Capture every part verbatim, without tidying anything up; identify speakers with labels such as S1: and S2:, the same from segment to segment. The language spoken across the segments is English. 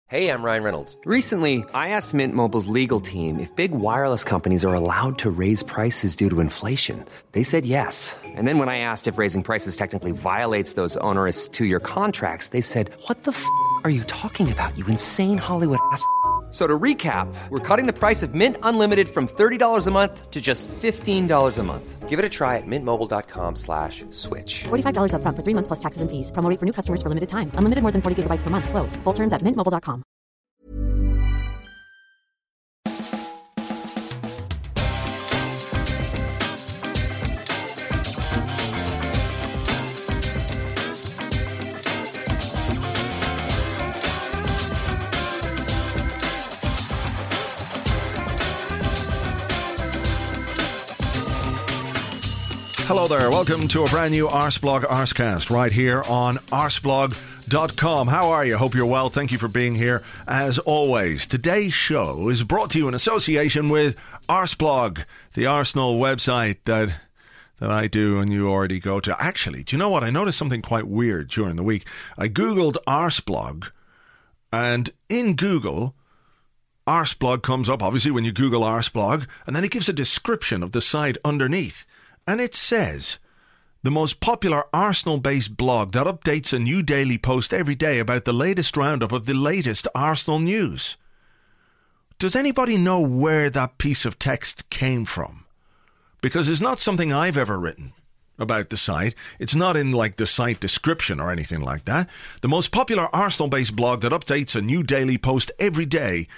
S1: Hey, I'm Ryan Reynolds.
S2: Recently, I asked Mint Mobile's legal team if big wireless companies are allowed to raise prices due to inflation. They said yes. And then when I asked if raising prices technically violates those onerous two-year contracts, they said, what the f*** are you talking about, you insane Hollywood ass f- So to recap, we're cutting the price of Mint Unlimited from thirty dollars a month to just fifteen dollars a month.
S1: Give it a try at mintmobile.com slash switch.
S3: forty-five dollars up front for three months plus taxes and fees. Promo rate for new customers for limited time. Unlimited more than forty gigabytes per month. Slows full terms at mint mobile dot com.
S4: Hello there, welcome to a brand new Arsblog Arscast right here on arsblog dot com. How are you? Hope you're well. Thank you for being here as always. Today's show is brought to you in association with Arsblog, the Arsenal website that that I do and you already go to. Actually, do you know what? I noticed something quite weird during the week. I googled Arsblog, and in Google, Arsblog comes up, obviously, when you Google Arsblog, and then it gives a description of the site underneath. And it says, the most popular Arsenal-based blog that updates a new daily post every day about the latest roundup of the latest Arsenal news. Does anybody know where that piece of text came from? Because it's not something I've ever written about the site. It's not in like the site description or anything like that. The most popular Arsenal-based blog that updates a new daily post every day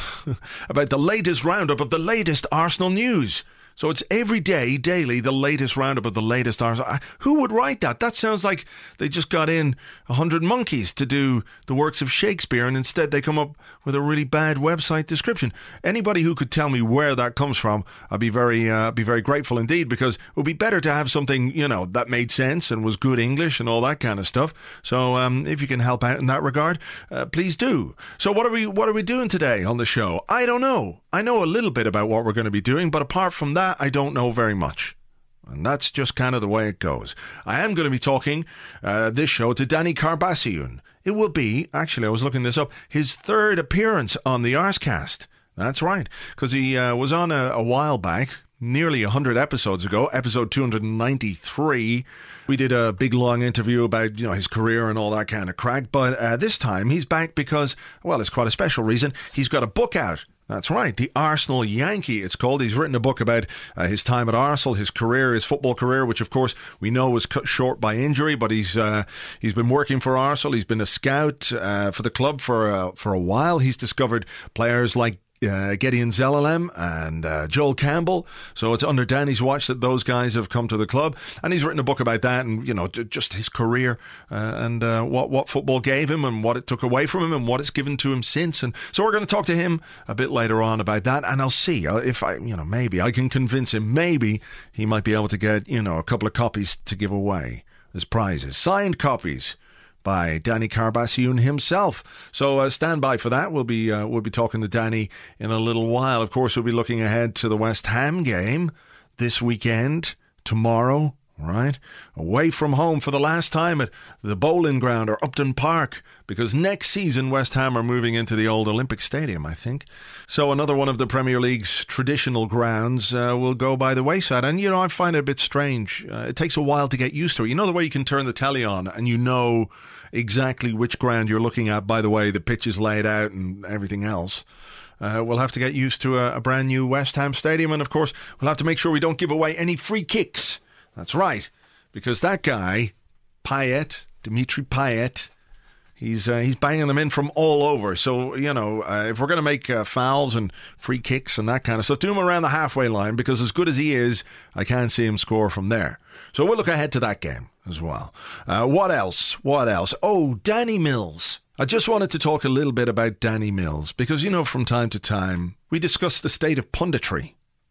S4: about the latest roundup of the latest Arsenal news. So it's every day, daily, the latest roundup of the latest Arsenal. Who would write that? That sounds like they just got in a hundred monkeys to do the works of Shakespeare, and instead they come up with a really bad website description. Anybody who could tell me where that comes from, I'd be very, uh, be very grateful indeed, because it would be better to have something, you know, that made sense and was good English and all that kind of stuff. So um, if you can help out in that regard, uh, please do. So what are we, what are we doing today on the show? I don't know. I know a little bit about what we're going to be doing, but apart from that, I don't know very much. And that's just kind of the way it goes. I am going to be talking uh, this show to Danny Carbassiun. It will be, actually I was looking this up, his third appearance on the Arscast. That's right, because he uh, was on a, a while back, nearly one hundred episodes ago, episode two hundred ninety-three. We did a big long interview about, you know, his career and all that kind of crack. But uh, this time he's back because, well, it's quite a special reason. He's got a book out. That's right, The Arsenal Yankee, it's called. He's written a book about uh, his time at Arsenal, his career, his football career, which of course we know was cut short by injury, but he's uh, he's been working for Arsenal. He's been a scout uh, for the club for, uh, for a while. He's discovered players like Uh, Gideon Zelalem and uh, Joel Campbell. So it's under Danny's watch that those guys have come to the club, and he's written a book about that, and you know, d- just his career uh, and uh, what what football gave him and what it took away from him and what it's given to him since. And so we're going to talk to him a bit later on about that, and I'll see uh, if I, you know, maybe I can convince him. Maybe he might be able to get, you know, a couple of copies to give away as prizes, signed copies by Danny Carbassiun himself. So uh, stand by for that. We'll be uh, we'll be talking to Danny in a little while. Of course, we'll be looking ahead to the West Ham game this weekend, tomorrow, right? Away from home for the last time at the Bowling Ground or Upton Park, because next season West Ham are moving into the old Olympic Stadium, I think. So another one of the Premier League's traditional grounds uh, will go by the wayside. And, you know, I find it a bit strange. Uh, it takes a while to get used to it. You know the way you can turn the telly on and you know exactly which ground you're looking at by the way the pitch is laid out and everything else. Uh, we'll have to get used to a, a brand new West Ham stadium, and of course we'll have to make sure we don't give away any free kicks. That's right, because that guy, Payet, Dimitri Payet, he's uh, he's banging them in from all over. So, you know, uh, if we're going to make uh, fouls and free kicks and that kind of stuff, do him around the halfway line, because as good as he is, I can't see him score from there. So we'll look ahead to that game as well. Uh, what else? What else? Oh, Danny Mills. I just wanted to talk a little bit about Danny Mills, because, you know, from time to time, we discuss the state of punditry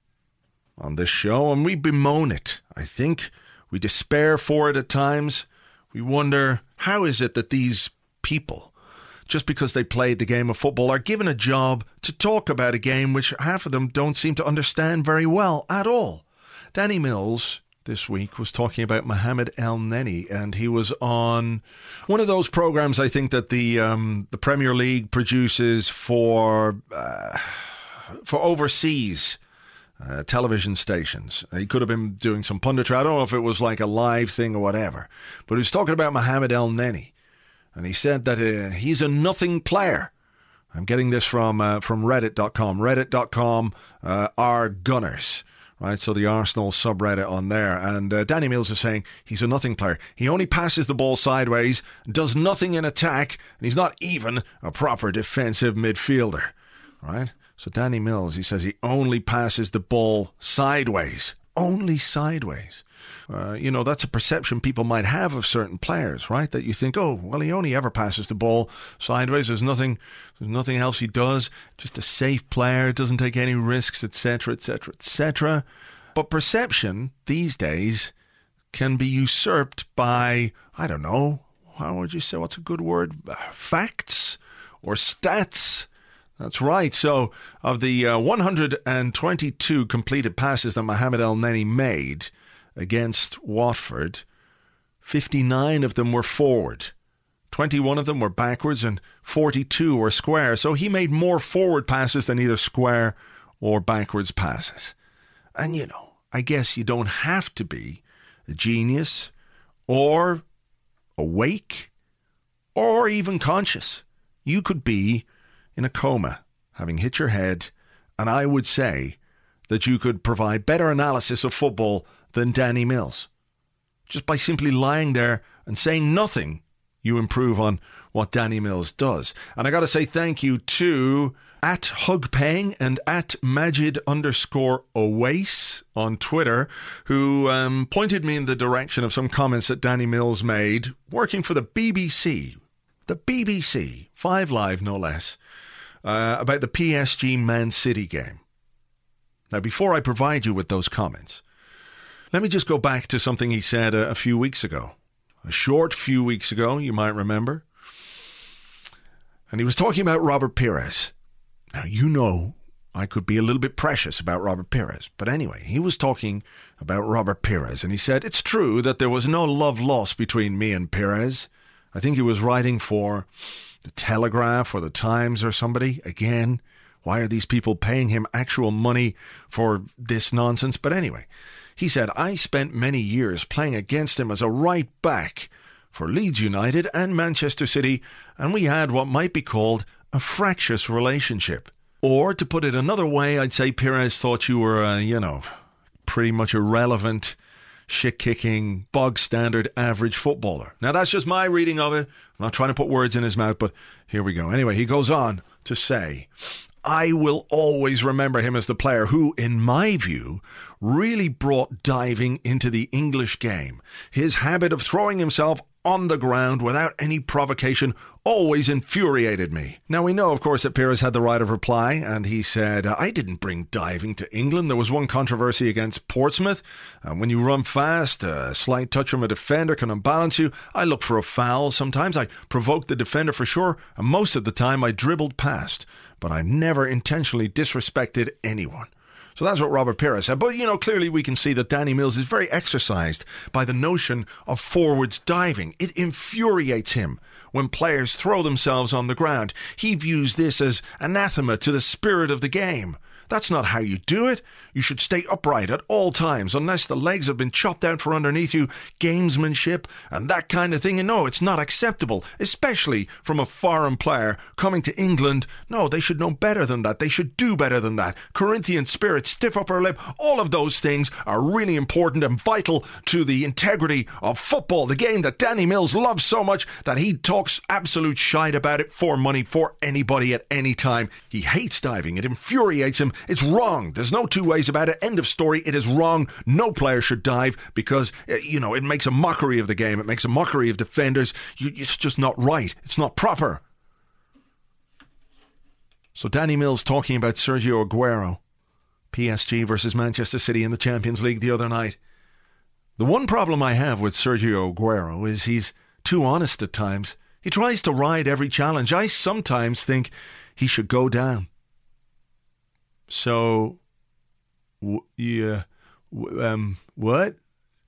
S4: on this show, and we bemoan it, I think. We despair for it at times. We wonder, how is it that these people, just because they played the game of football, are given a job to talk about a game which half of them don't seem to understand very well at all? Danny Mills this week was talking about Mohamed El-Neni, and he was on one of those programs I think that the um, the Premier League produces for uh, for overseas uh, television stations. He could have been doing some punditry. I don't know if it was like a live thing or whatever, but he was talking about Mohamed El-Neni, and he said that uh, he's a nothing player. I'm getting this from uh, from reddit dot com. reddit dot com uh, are Gunners. Right, so the Arsenal subreddit on there. And uh, Danny Mills is saying he's a nothing player. He only passes the ball sideways, does nothing in attack, and he's not even a proper defensive midfielder. Right? So Danny Mills, he says he only passes the ball sideways. Only sideways. Uh, you know, that's a perception people might have of certain players, right? That you think, oh, well, he only ever passes the ball sideways. There's nothing, there's nothing else he does. Just a safe player, doesn't take any risks, et cetera, et cetera, et cetera. But perception these days can be usurped by, I don't know, how would you say? What's a good word? Facts or stats? That's right. So, of the uh, one hundred twenty-two completed passes that Mohamed El-Neni made against Watford, fifty-nine of them were forward, twenty-one of them were backwards, and forty-two were square. So he made more forward passes than either square or backwards passes. And, you know, I guess you don't have to be a genius or awake or even conscious. You could be in a coma, having hit your head, and I would say that you could provide better analysis of football than Danny Mills. Just by simply lying there and saying nothing, you improve on what Danny Mills does. And I got to say thank you to at Hugpeng and at Majid underscore Owace on Twitter, who um, pointed me in the direction of some comments that Danny Mills made working for the B B C. The B B C, Five Live no less, uh, about the P S G Man City game. Now, before I provide you with those comments, let me just go back to something he said a, a few weeks ago. A short few weeks ago, you might remember. And he was talking about Robert Pires. Now, you know, I could be a little bit precious about Robert Pires. But anyway, he was talking about Robert Pires. And he said, it's true that there was no love lost between me and Pires. I think he was writing for the Telegraph or the Times or somebody. Again, why are these people paying him actual money for this nonsense? But anyway, he said, I spent many years playing against him as a right back for Leeds United and Manchester City, and we had what might be called a fractious relationship. Or, to put it another way, I'd say Pires thought you were, uh, you know, pretty much irrelevant, shit-kicking, bog-standard, average footballer. Now, that's just my reading of it. I'm not trying to put words in his mouth, but here we go. Anyway, he goes on to say, I will always remember him as the player who, in my view, really brought diving into the English game. His habit of throwing himself on the ground without any provocation always infuriated me. Now, we know, of course, that Pires had the right of reply, and he said, I didn't bring diving to England. There was one controversy against Portsmouth. And when you run fast, a slight touch from a defender can unbalance you. I look for a foul. Sometimes I provoked the defender for sure, and most of the time I dribbled past. But I never intentionally disrespected anyone. So that's what Robert Pires said. But, you know, clearly we can see that Danny Mills is very exercised by the notion of forwards diving. It infuriates him when players throw themselves on the ground. He views this as anathema to the spirit of the game. That's not how you do it. You should stay upright at all times unless the legs have been chopped out from underneath you, gamesmanship and that kind of thing. And no, it's not acceptable, especially from a foreign player coming to England. No, they should know better than that. They should do better than that. Corinthian spirit, stiff upper lip, all of those things are really important and vital to the integrity of football, the game that Danny Mills loves so much that he talks absolute shite about it for money for anybody at any time. He hates diving. It infuriates him. It's wrong. There's no two ways about it. End of story. It is wrong. No player should dive because, you know, it makes a mockery of the game. It makes a mockery of defenders. You, it's just not right. It's not proper. So Danny Mills talking about Sergio Aguero, P S G versus Manchester City in the Champions League the other night. The one problem I have with Sergio Aguero is he's too honest at times. He tries to ride every challenge. I sometimes think he should go down. So, w- yeah, w- um, what?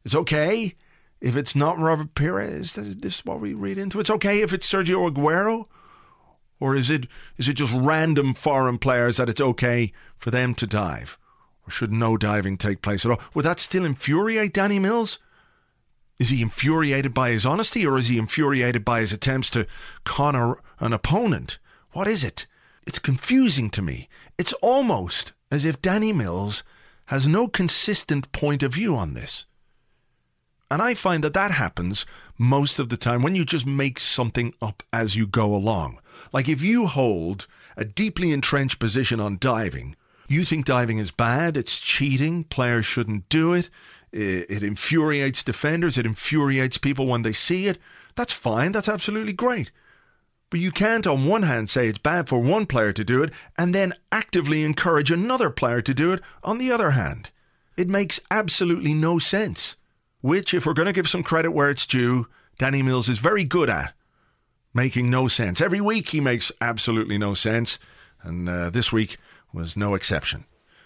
S4: It's okay if it's not Robert Pires. Is this what we read into? It's okay if it's Sergio Aguero? Or is it is it just random foreign players that it's okay for them to dive? Or should no diving take place at all? Would that still infuriate Danny Mills? Is he infuriated by his honesty, or is he infuriated by his attempts to con an opponent? What is it? It's confusing to me. It's almost as if Danny Mills has no consistent point of view on this. And I find that that happens most of the time when you just make something up as you go along. Like if you hold a deeply entrenched position on diving, you think diving is bad, it's cheating, players shouldn't do it, it, it infuriates defenders, it infuriates people when they see it, that's fine, that's absolutely great. But you can't on one hand say it's bad for one player to do it and then actively encourage another player to do it on the other hand. It makes absolutely no sense. Which, if we're going to give some credit where it's due, Danny Mills is very good at. Making no sense. Every week he makes absolutely no sense. And uh, this week was no exception.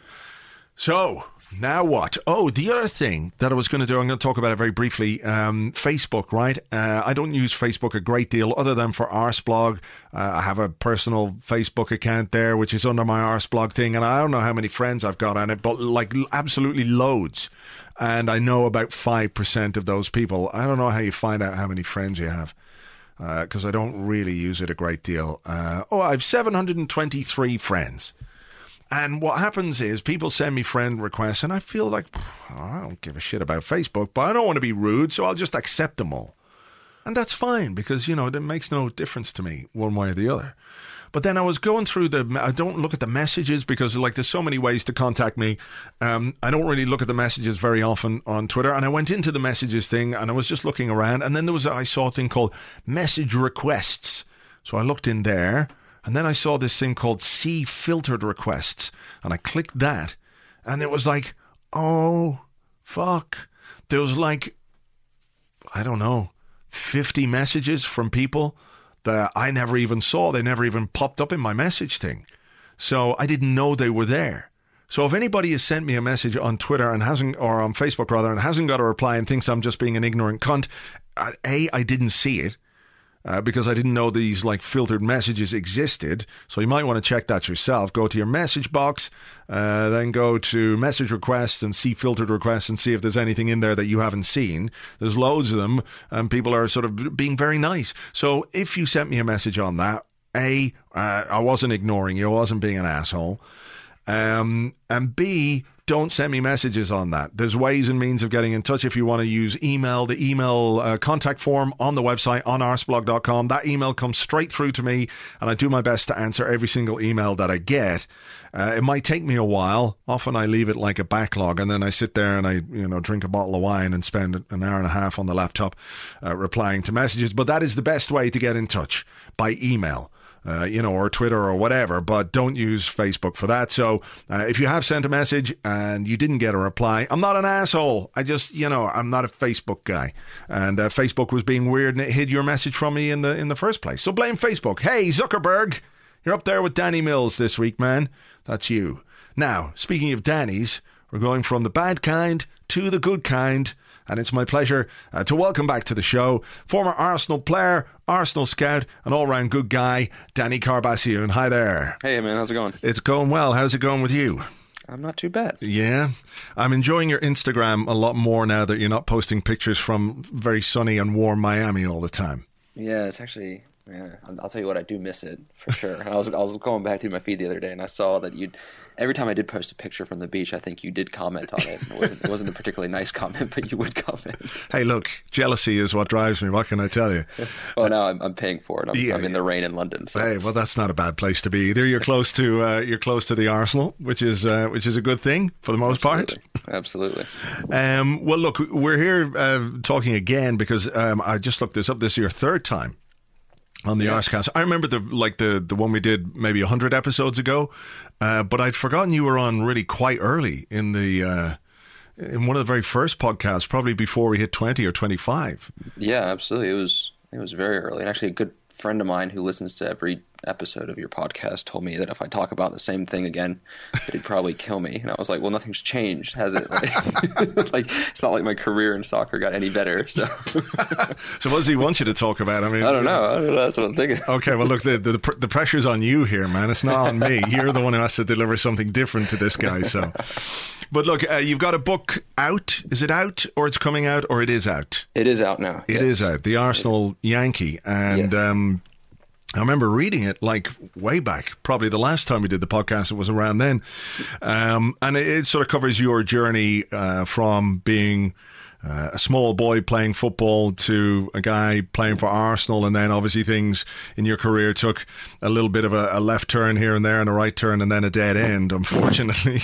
S4: So, now what? Oh, the other thing that I was going to do, I'm going to talk about it very briefly. Um, Facebook, right? Uh, I don't use Facebook a great deal other than for Arsblog. Uh, I have a personal Facebook account there, which is under my Arsblog thing. And I don't know how many friends I've got on it, but like absolutely loads. And I know about five percent of those people. I don't know how you find out how many friends you have. Because uh, I don't really use it a great deal. Uh, oh, I have seven hundred twenty-three friends. And what happens is people send me friend requests and I feel like, oh, I don't give a shit about Facebook, but I don't want to be rude, so I'll just accept them all. And that's fine because, you know, it makes no difference to me one way or the other. But then I was going through the, I don't look at the messages because like there's so many ways to contact me. Um, I don't really look at the messages very often on Twitter. And I went into the messages thing and I was just looking around. And then there was, I saw a thing called message requests. So I looked in there and then I saw this thing called see filtered requests. And I clicked that and it was like, oh, fuck. There was like, I don't know, fifty messages from people that I never even saw. They never even popped up in my message thing. So I didn't know they were there. So if anybody has sent me a message on Twitter and hasn't, or on Facebook rather, and hasn't got a reply and thinks I'm just being an ignorant cunt, A, I didn't see it. Uh, because I didn't know these like filtered messages existed. So you might want to check that yourself. Go to your message box, uh, then go to message requests and see filtered requests and see if there's anything in there that you haven't seen. There's loads of them and people are sort of being very nice. So if you sent me a message on that, A, uh, I wasn't ignoring you. I wasn't being an asshole. Um, and B, don't send me messages on that. There's ways and means of getting in touch if you want to use email. The email uh, contact form on the website on arsblog dot com. That email comes straight through to me and I do my best to answer every single email that I get. Uh, it might take me a while. Often I leave it like a backlog and then I sit there and I, you know, drink a bottle of wine and spend an hour and a half on the laptop uh, replying to messages. But that is the best way to get in touch, by email. Uh, you know, or Twitter or whatever, but don't use Facebook for that. So uh, if you have sent a message and you didn't get a reply, I'm not an asshole. I just, you know, I'm not a Facebook guy. And uh, Facebook was being weird and it hid your message from me in the in the first place. So blame Facebook. Hey, Zuckerberg, you're up there with Danny Mills this week, man. That's you. Now, speaking of Danny's, we're going from the bad kind to the good kind. And it's my pleasure uh, to welcome back to the show former Arsenal player, Arsenal scout, and all-round good guy, Danny Carbassioun. Hi there.
S5: Hey, man. How's it going?
S4: It's going well. How's it going with you?
S5: I'm not too bad.
S4: Yeah. I'm enjoying your Instagram a lot more now that you're not posting pictures from very sunny and warm Miami all the time.
S5: Yeah, it's actually... Yeah, I'll tell you what, I do miss it for sure. I was I was going back through my feed the other day, and I saw that you. Every time I did post a picture from the beach, I think you did comment on it. It wasn't, it wasn't a particularly nice comment, but you would comment.
S4: Hey, look, jealousy is what drives me. What can I tell you?
S5: Oh, now I'm I'm paying for it. I'm,
S4: yeah,
S5: I'm in the rain in London. So.
S4: Hey, well, that's not a bad place to be either. You're close to uh, you're close to the Arsenal, which is uh, which is a good thing for the most
S5: Absolutely.
S4: part.
S5: Absolutely.
S4: Um, well, look, we're here uh, talking again because um, I just looked this up. This is your third time on the yeah. Arscast. I remember the like the, the one we did maybe one hundred episodes ago, uh, but I'd forgotten you were on really quite early in the uh, in one of the very first podcasts, probably before we hit twenty or twenty-five.
S5: Yeah, absolutely. It was it was very early. And actually a good friend of mine who listens to every episode of your podcast told me that if I talk about the same thing again, that he'd probably kill me. And I was like, well, nothing's changed, has it? Like, like it's not like my career in soccer got any better. So,
S4: so what does he want you to talk about? I mean,
S5: I don't know. I don't know. That's what I'm thinking.
S4: Okay, well, look, the, the the pressure's on you here, man. It's not on me. You're the one who has to deliver something different to this guy. So, but look, uh, you've got a book out. Is it out, or it's coming out, or it is out?
S5: It is out now.
S4: It
S5: yes.
S4: is out. The Arsenal Yankee, and.
S5: Yes.
S4: um I remember reading it like way back, probably the last time we did the podcast, it was around then. Um, and it, it sort of covers your journey uh, from being uh, a small boy playing football to a guy playing for Arsenal. And then obviously things in your career took a little bit of a, a left turn here and there and a right turn and then a dead end, unfortunately.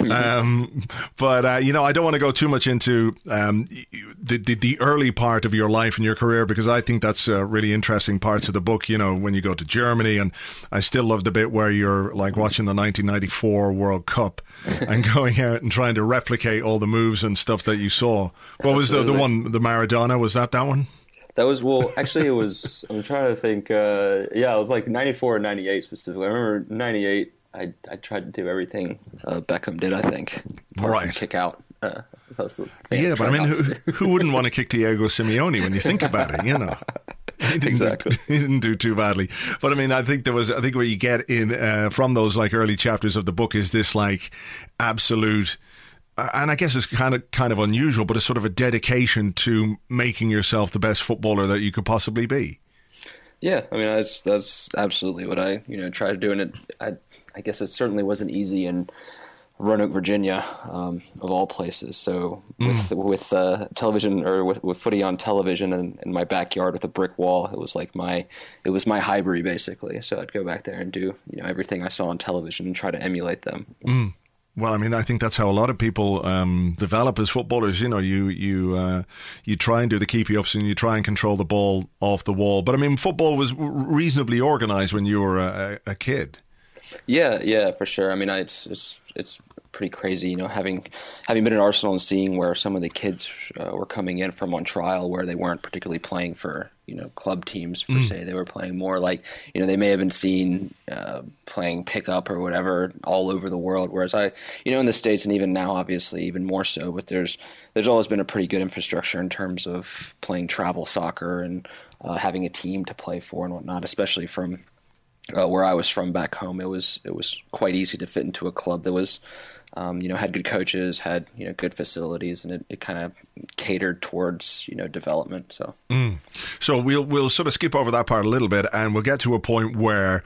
S4: um, but, uh, you know, I don't want to go too much into um, the, the, the early part of your life and your career, because I think that's uh, really interesting parts of the book, you know, when you go to Germany. And I still love the bit where you're like watching the nineteen ninety-four World Cup and going out and trying to replicate all the moves and stuff that you saw. What was the, the one, the Maradona? Was that that one?
S5: That was, well, actually, it was, I'm trying to think. Uh, yeah, it was like ninety-four and ninety-eight specifically. I remember ninety-eight, I I tried to do everything uh, Beckham did, I think. Apart
S4: right.
S5: from kick out. Uh, that's the
S4: yeah, but I mean, who, who wouldn't want to kick Diego Simeone when you think about it, you know? He didn't,
S5: exactly.
S4: He didn't do too badly. But I mean, I think there was, I think what you get in uh, from those like early chapters of the book is this like absolute, uh, and I guess it's kind of kind of unusual, but it's sort of a dedication to making yourself the best footballer that you could possibly be.
S5: Yeah, I mean, that's that's absolutely what I, you know, try to do. And it, I, I guess it certainly wasn't easy in Roanoke, Virginia, um, of all places. So with mm. with uh, television or with, with footy on television and in my backyard with a brick wall, it was like my it was my Highbury basically. So I'd go back there and do, you know, everything I saw on television and try to emulate them.
S4: Mm. Well, I mean, I think that's how a lot of people um, develop as footballers. You know, you you uh, you try and do the keepy ups and you try and control the ball off the wall. But I mean, football was reasonably organised when you were a, a kid.
S5: Yeah, yeah, for sure. I mean, I, it's it's it's pretty crazy, you know, having having been at Arsenal and seeing where some of the kids uh, were coming in from on trial, where they weren't particularly playing for, you know, club teams per mm. se. They were playing more like, you know, they may have been seen uh, playing pickup or whatever all over the world. Whereas I, you know, in the States and even now, obviously, even more so. But there's there's always been a pretty good infrastructure in terms of playing travel soccer and uh, having a team to play for and whatnot, especially from Uh, where I was from back home. It was it was quite easy to fit into a club that was, um, you know, had good coaches, had, you know, good facilities, and it, it kind of catered towards, you know, development. So,
S4: mm. so we'll we'll sort of skip over that part a little bit, and we'll get to a point where,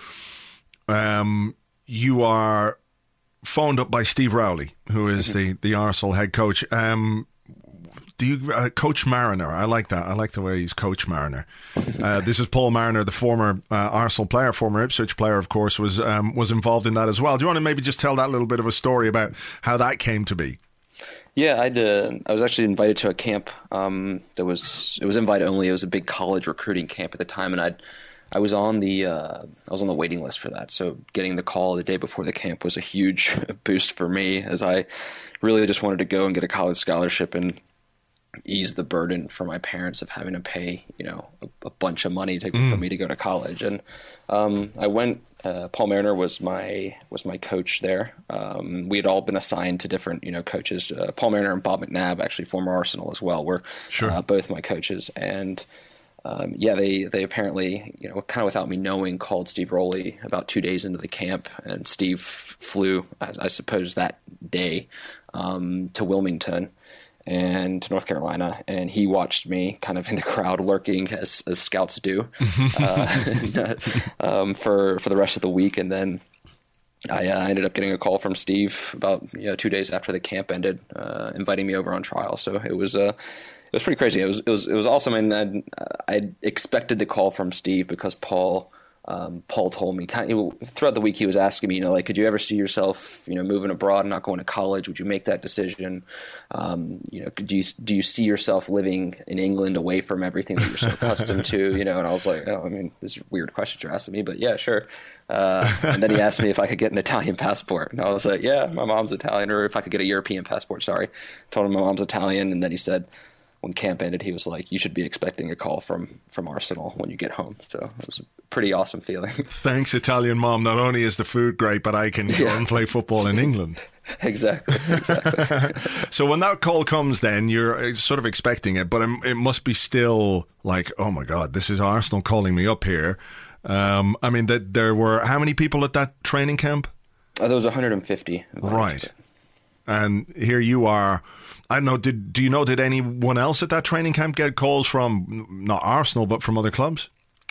S4: um, you are phoned up by Steve Rowley, who is mm-hmm. the the Arsenal head coach. Um, Do you, uh, Coach Mariner? I like that. I like the way he's Coach Mariner. Uh, this is Paul Mariner, the former uh, Arsenal player, former Ipswich player, of course, was um, was involved in that as well. Do you want to maybe just tell that little bit of a story about how that came to be?
S5: Yeah, I'd, uh, I was actually invited to a camp. Um, that was it was invite only. It was a big college recruiting camp at the time, and I'd I was on the uh, I was on the waiting list for that. So getting the call the day before the camp was a huge boost for me, as I really just wanted to go and get a college scholarship and ease the burden for my parents of having to pay, you know, a, a bunch of money to, mm. for me to go to college. And um, I went. Uh, Paul Mariner was my was my coach there. Um, we had all been assigned to different, you know, coaches. Uh, Paul Mariner and Bob McNabb, actually former Arsenal as well, were sure. uh, both my coaches. And um, yeah, they they apparently, you know, kind of without me knowing, called Steve Rowley about two days into the camp, and Steve flew, I, I suppose, that day um, to Wilmington and to North Carolina, and he watched me kind of in the crowd lurking as, as scouts do uh, um, for for the rest of the week. And then I uh, ended up getting a call from Steve about, you know, two days after the camp ended, uh, inviting me over on trial. So it was uh, it was pretty crazy. It was it was it was awesome, and I'd, I'd expected the call from Steve because Paul. Um, Paul told me kind of, throughout the week, he was asking me, you know, like, could you ever see yourself, you know, moving abroad and not going to college? Would you make that decision? Um, you know, do you, do you see yourself living in England away from everything that you're so accustomed to, you know? And I was like, oh, I mean, this is weird question you're asking me, but yeah, sure. Uh, and then he asked me if I could get an Italian passport. And I was like, yeah, my mom's Italian, or if I could get a European passport, sorry. I told him my mom's Italian. And then he said, when camp ended, he was like, "You should be expecting a call from from Arsenal when you get home." So it was a pretty awesome feeling.
S4: Thanks, Italian mom. Not only is the food great, but I can go
S5: Yeah.
S4: and play football in England.
S5: Exactly. Exactly.
S4: So when that call comes, then you're sort of expecting it, but it, it must be still like, oh my God, this is Arsenal calling me up here. Um, I mean, that there were how many people at that training camp?
S5: Uh, there was one hundred fifty.
S4: Right. And here you are. I don't know. Did do you know? Did anyone else at that training camp get calls from not Arsenal but from other clubs?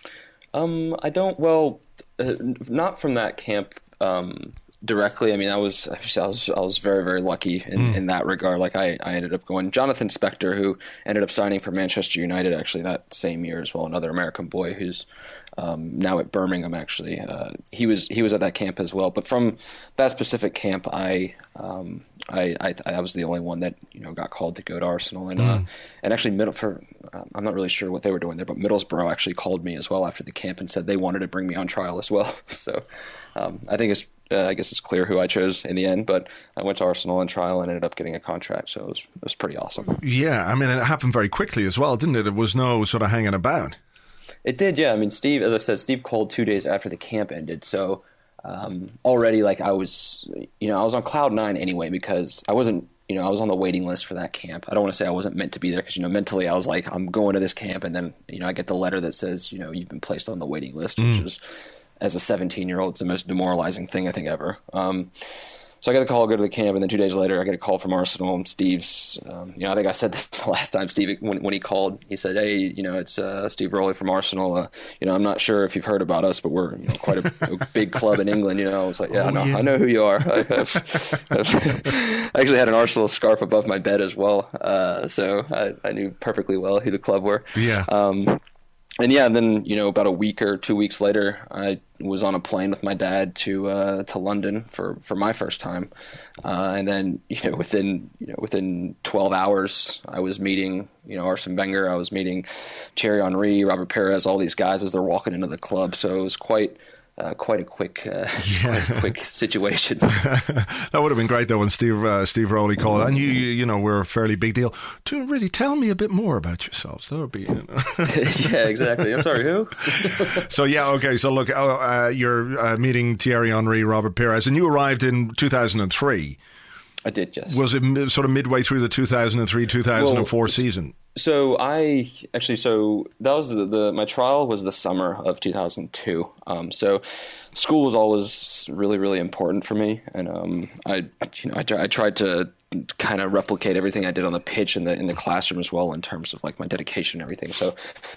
S5: Um, I don't. Well, uh, not from that camp um, directly. I mean, I was I was I was very very lucky in, mm. in that regard. Like I, I ended up going. Jonathan Spector, who ended up signing for Manchester United actually that same year as well. Another American boy who's um, now at Birmingham. Actually, uh, he was he was at that camp as well. But from that specific camp, I. Um, I, I I was the only one that you know got called to go to Arsenal, and mm. uh, and actually middle for uh, I'm not really sure what they were doing there, but Middlesbrough actually called me as well after the camp and said they wanted to bring me on trial as well. So um, I think it's uh, I guess it's clear who I chose in the end, but I went to Arsenal on trial and ended up getting a contract, so it was it was pretty awesome.
S4: Yeah, I mean it happened very quickly as well, didn't it? It was no sort of hanging about.
S5: It did, yeah. I mean, Steve, as I said, Steve called two days after the camp ended, so. Um, already, like I was, you know, I was on cloud nine anyway because I wasn't, you know, I was on the waiting list for that camp. I don't want to say I wasn't meant to be there because, you know, mentally I was like, I'm going to this camp, and then, you know, I get the letter that says, you know, you've been placed on the waiting list, mm. which is, as a seventeen-year-old, it's the most demoralizing thing I think ever. Um, so I got a call, go to the camp, and then two days later I get a call from Arsenal. And Steve's, um, you know, I think I said this the last time Steve, when, when he called, he said, "Hey, you know, it's uh, Steve Rowley from Arsenal. Uh, you know, I'm not sure if you've heard about us, but we're you know quite a, a big club in England." You know, I was like, "Yeah, oh, I know, yeah. I know who you are." I, I've, I've, I actually had an Arsenal scarf above my bed as well, uh, so I, I knew perfectly well who the club were.
S4: Yeah.
S5: Um, And yeah, then you know, about a week or two weeks later, I was on a plane with my dad to uh, to London for, for my first time, uh, and then you know within you know within twelve hours, I was meeting you know Arsene Wenger, I was meeting Thierry Henry, Robert Perez, all these guys as they're walking into the club. So it was quite. Uh, quite a quick, uh,
S4: yeah.
S5: quite a quick situation.
S4: That would have been great though when Steve uh, Steve Rowley called, and you, you you know were a fairly big deal. To really tell me a bit more about yourselves, that would be. You know.
S5: Yeah, exactly. I'm sorry, who?
S4: So yeah, okay. So look, uh, you're uh, meeting Thierry Henry, Robert Perez, and you arrived in two thousand three.
S5: I did, yes.
S4: Was it mid, sort of midway through the two thousand three two thousand four well, season?
S5: So I actually, so that was the, the my trial was the summer of two thousand two. Um, so school was always really, really important for me, and um, I, you know, I, I tried to kind of replicate everything I did on the pitch in the in the classroom as well in terms of like my dedication and everything. So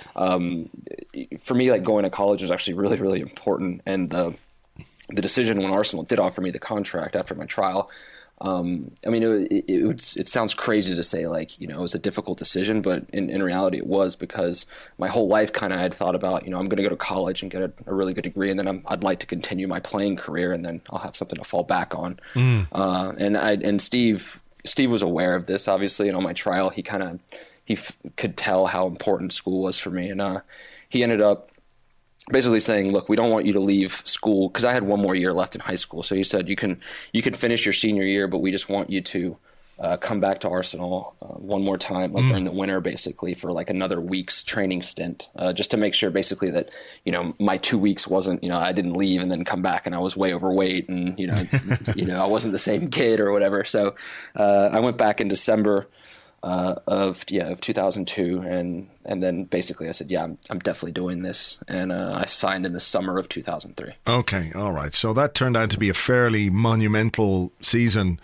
S5: um, for me, like going to college was actually really, really important, and the the decision when Arsenal did offer me the contract after my trial. Um, I mean, it, it, it, would, it sounds crazy to say, like, you know, it was a difficult decision, but in, in reality it was, because my whole life kind of I had thought about, you know, I'm going to go to college and get a, a really good degree, and then I'm, I'd like to continue my playing career, and then I'll have something to fall back on. Mm. Uh, and I and Steve Steve was aware of this, obviously, and on my trial, he kind of he f- could tell how important school was for me, and uh, he ended up basically saying, look, we don't want you to leave school, because I had one more year left in high school. So he said, you can you can finish your senior year, but we just want you to uh, come back to Arsenal uh, one more time, like mm. during the winter, basically, for like another week's training stint, uh, just to make sure basically that, you know, my two weeks wasn't, you know, I didn't leave and then come back and I was way overweight and, you know, you know, I wasn't the same kid or whatever. So uh, I went back in December Uh, of yeah of two thousand two, and and then basically I said, yeah, I'm, I'm definitely doing this, and uh, I signed in the summer of two thousand three.
S4: Okay, all right. So that turned out to be a fairly monumental season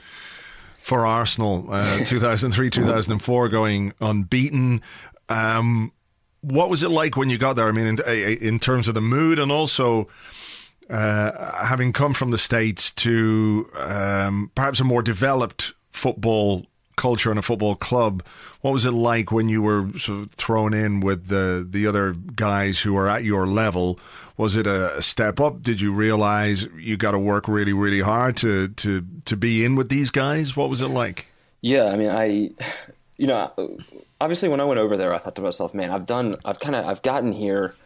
S4: for Arsenal, uh, two thousand three, two thousand four, going unbeaten. Um, what was it like when you got there? I mean, in, in terms of the mood, and also uh, having come from the States to um, perhaps a more developed football culture and a football club, what was it like when you were sort of thrown in with the the other guys who are at your level? Was it a step up? Did you realize you got to work really, really hard to to to be in with these guys? What was it like?
S5: Yeah, I mean, I, you know, obviously when I went over there, I thought to myself, man, I've done, I've kind of, I've gotten here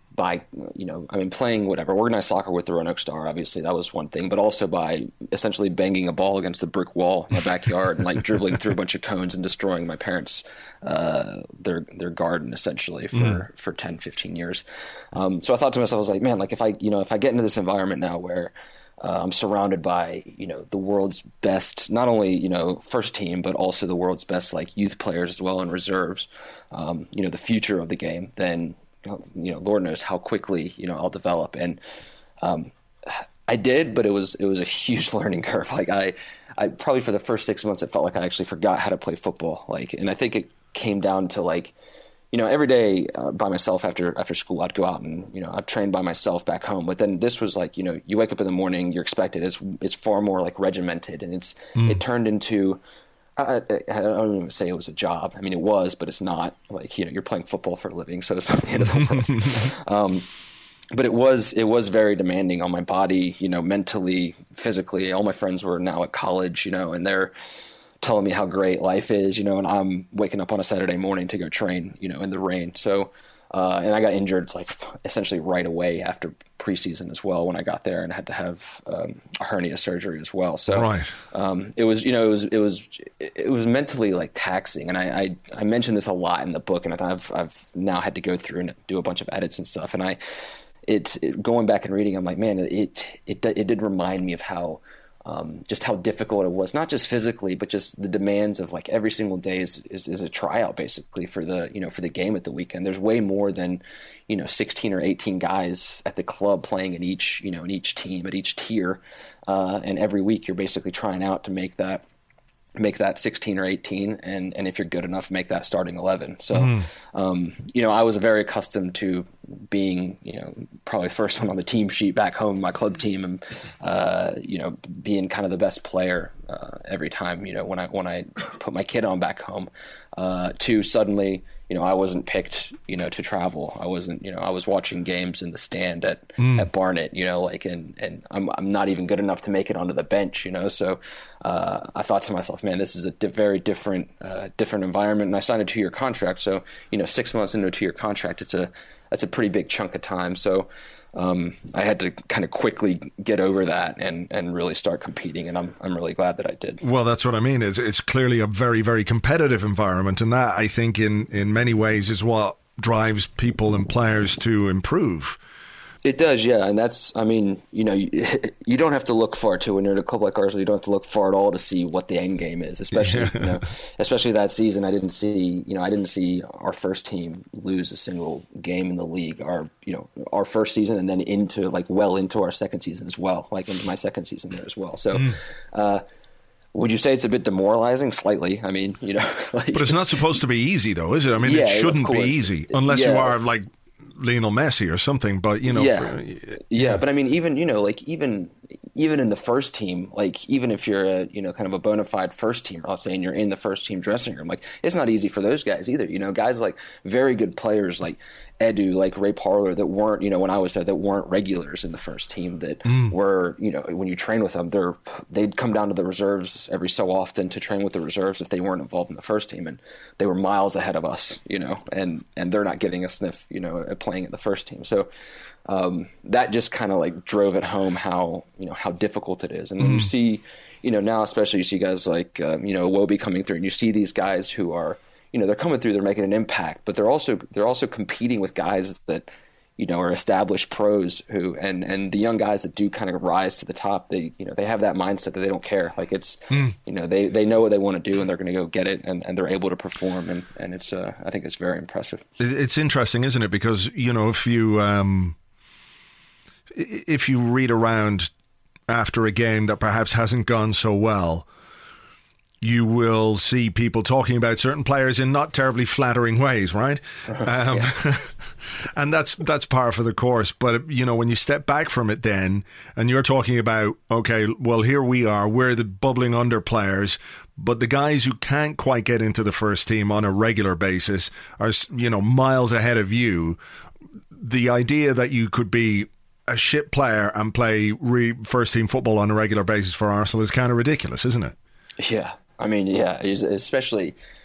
S5: by, you know, I mean, playing whatever, organized soccer with the Roanoke Star, obviously that was one thing, but also by essentially banging a ball against a brick wall in my backyard and like dribbling through a bunch of cones and destroying my parents' uh, their their garden essentially for, mm. for ten, fifteen years. Um, so I thought to myself, I was like, man, like if I, you know, if I get into this environment now where uh, I'm surrounded by, you know, the world's best, not only, you know, first team, but also the world's best like youth players as well and reserves, um, you know, the future of the game, then you know, Lord knows how quickly, you know, I'll develop. And um, I did, but it was it was a huge learning curve. Like I, I probably for the first six months, it felt like I actually forgot how to play football. Like, and I think it came down to like, you know, every day uh, by myself after after school, I'd go out and, you know, I'd train by myself back home. But then this was like, you know, you wake up in the morning, you're expected. It's it's far more like regimented, and it's mm. it turned into. I, I don't even say it was a job. I mean, it was, but it's not. Like, you know, you're playing football for a living, so it's not the end of the world. um, but it was it was very demanding on my body, you know, mentally, physically. All my friends were now at college, you know, and they're telling me how great life is, you know, and I'm waking up on a Saturday morning to go train, you know, in the rain. So, uh, and I got injured like essentially right away after preseason as well when I got there, and had to have um, a hernia surgery as well. So
S4: right.
S5: um, it was, you know, it was, it was, it was mentally like taxing. And I, I, I mentioned this a lot in the book, and I've, I've now had to go through and do a bunch of edits and stuff. And I, it, it going back and reading, I'm like, man, it, it, it did remind me of how, Um, just how difficult it was, not just physically, but just the demands of like every single day is, is, is a tryout basically for the, you know, for the game at the weekend. There's way more than, you know, sixteen or eighteen guys at the club playing in each, you know, in each team at each tier. Uh, and every week you're basically trying out to make that, make that sixteen or eighteen. And, and if you're good enough, make that starting eleven. So, mm. um, you know, I was very accustomed to being, you know, probably first one on the team sheet back home, my club team, and, uh, you know, being kind of the best player, uh, every time, you know, when I, when I put my kid on back home, uh, to suddenly, you know, I wasn't picked, you know, to travel. I wasn't, you know, I was watching games in the stand at, mm. at Barnet, you know, like, and, and I'm, I'm not even good enough to make it onto the bench, you know? So, uh, I thought to myself, man, this is a di- very different, uh, different environment. And I signed a two year contract. So, you know, six months into a two year contract, it's a, that's a pretty big chunk of time. So, um, I had to kind of quickly get over that and, and really start competing. And I'm, I'm really glad that I did.
S4: Well, that's what I mean. It's, it's clearly a very, very competitive environment. And that, I think, in, in many ways is what drives people and players to improve.
S5: It does, yeah. And that's, I mean, you know, you, you don't have to look far too. When you're at a club like Arsenal, you don't have to look far at all to see what the end game is, especially, yeah. you know, especially that season. I didn't see, you know, I didn't see our first team lose a single game in the league, our, you know, our first season, and then into like well into our second season as well, like into my second season there as well. So, mm. uh, would you say it's a bit demoralizing? Slightly. I mean, you know, like,
S4: but it's not supposed to be easy though, is it? I mean,
S5: yeah,
S4: it shouldn't be easy unless
S5: yeah.
S4: you are like Lionel Messi or something, but you know,
S5: yeah.
S4: For,
S5: yeah, yeah. But I mean, even you know, like even even in the first team, like even if you're a you know kind of a bona fide first team, I'll say, and you're in the first team dressing room, like it's not easy for those guys either. You know, guys like very good players like Edu, like Ray Parler, that weren't you know when I was there that weren't regulars in the first team, that mm. were you know when you train with them, they're they'd come down to the reserves every so often to train with the reserves if they weren't involved in the first team, and they were miles ahead of us, you know, and and they're not getting a sniff, you know, at playing in the first team. So um, that just kind of like drove it home how you know how difficult it is. And when mm. you see, you know, now especially you see guys like um, you know Iwobi coming through, and you see these guys who are you know they're coming through, they're making an impact, but they're also they're also competing with guys that you know are established pros who and and the young guys that do kind of rise to the top. They you know they have that mindset that they don't care. Like it's mm. you know they they know what they want to do, and they're going to go get it, and, and they're able to perform, and and it's uh, I think it's very impressive.
S4: It's interesting, isn't it? Because you know if you um, if you read around after a game that perhaps hasn't gone so well, you will see people talking about certain players in not terribly flattering ways, right? Um, yeah. And that's that's par for the course. But, you know, when you step back from it then, and you're talking about, okay, well, here we are, we're the bubbling under players, but the guys who can't quite get into the first team on a regular basis are, you know, miles ahead of you. The idea that you could be a shit player and play re- first team football on a regular basis for Arsenal is kind of ridiculous, isn't it?
S5: Yeah. I mean, yeah, especially,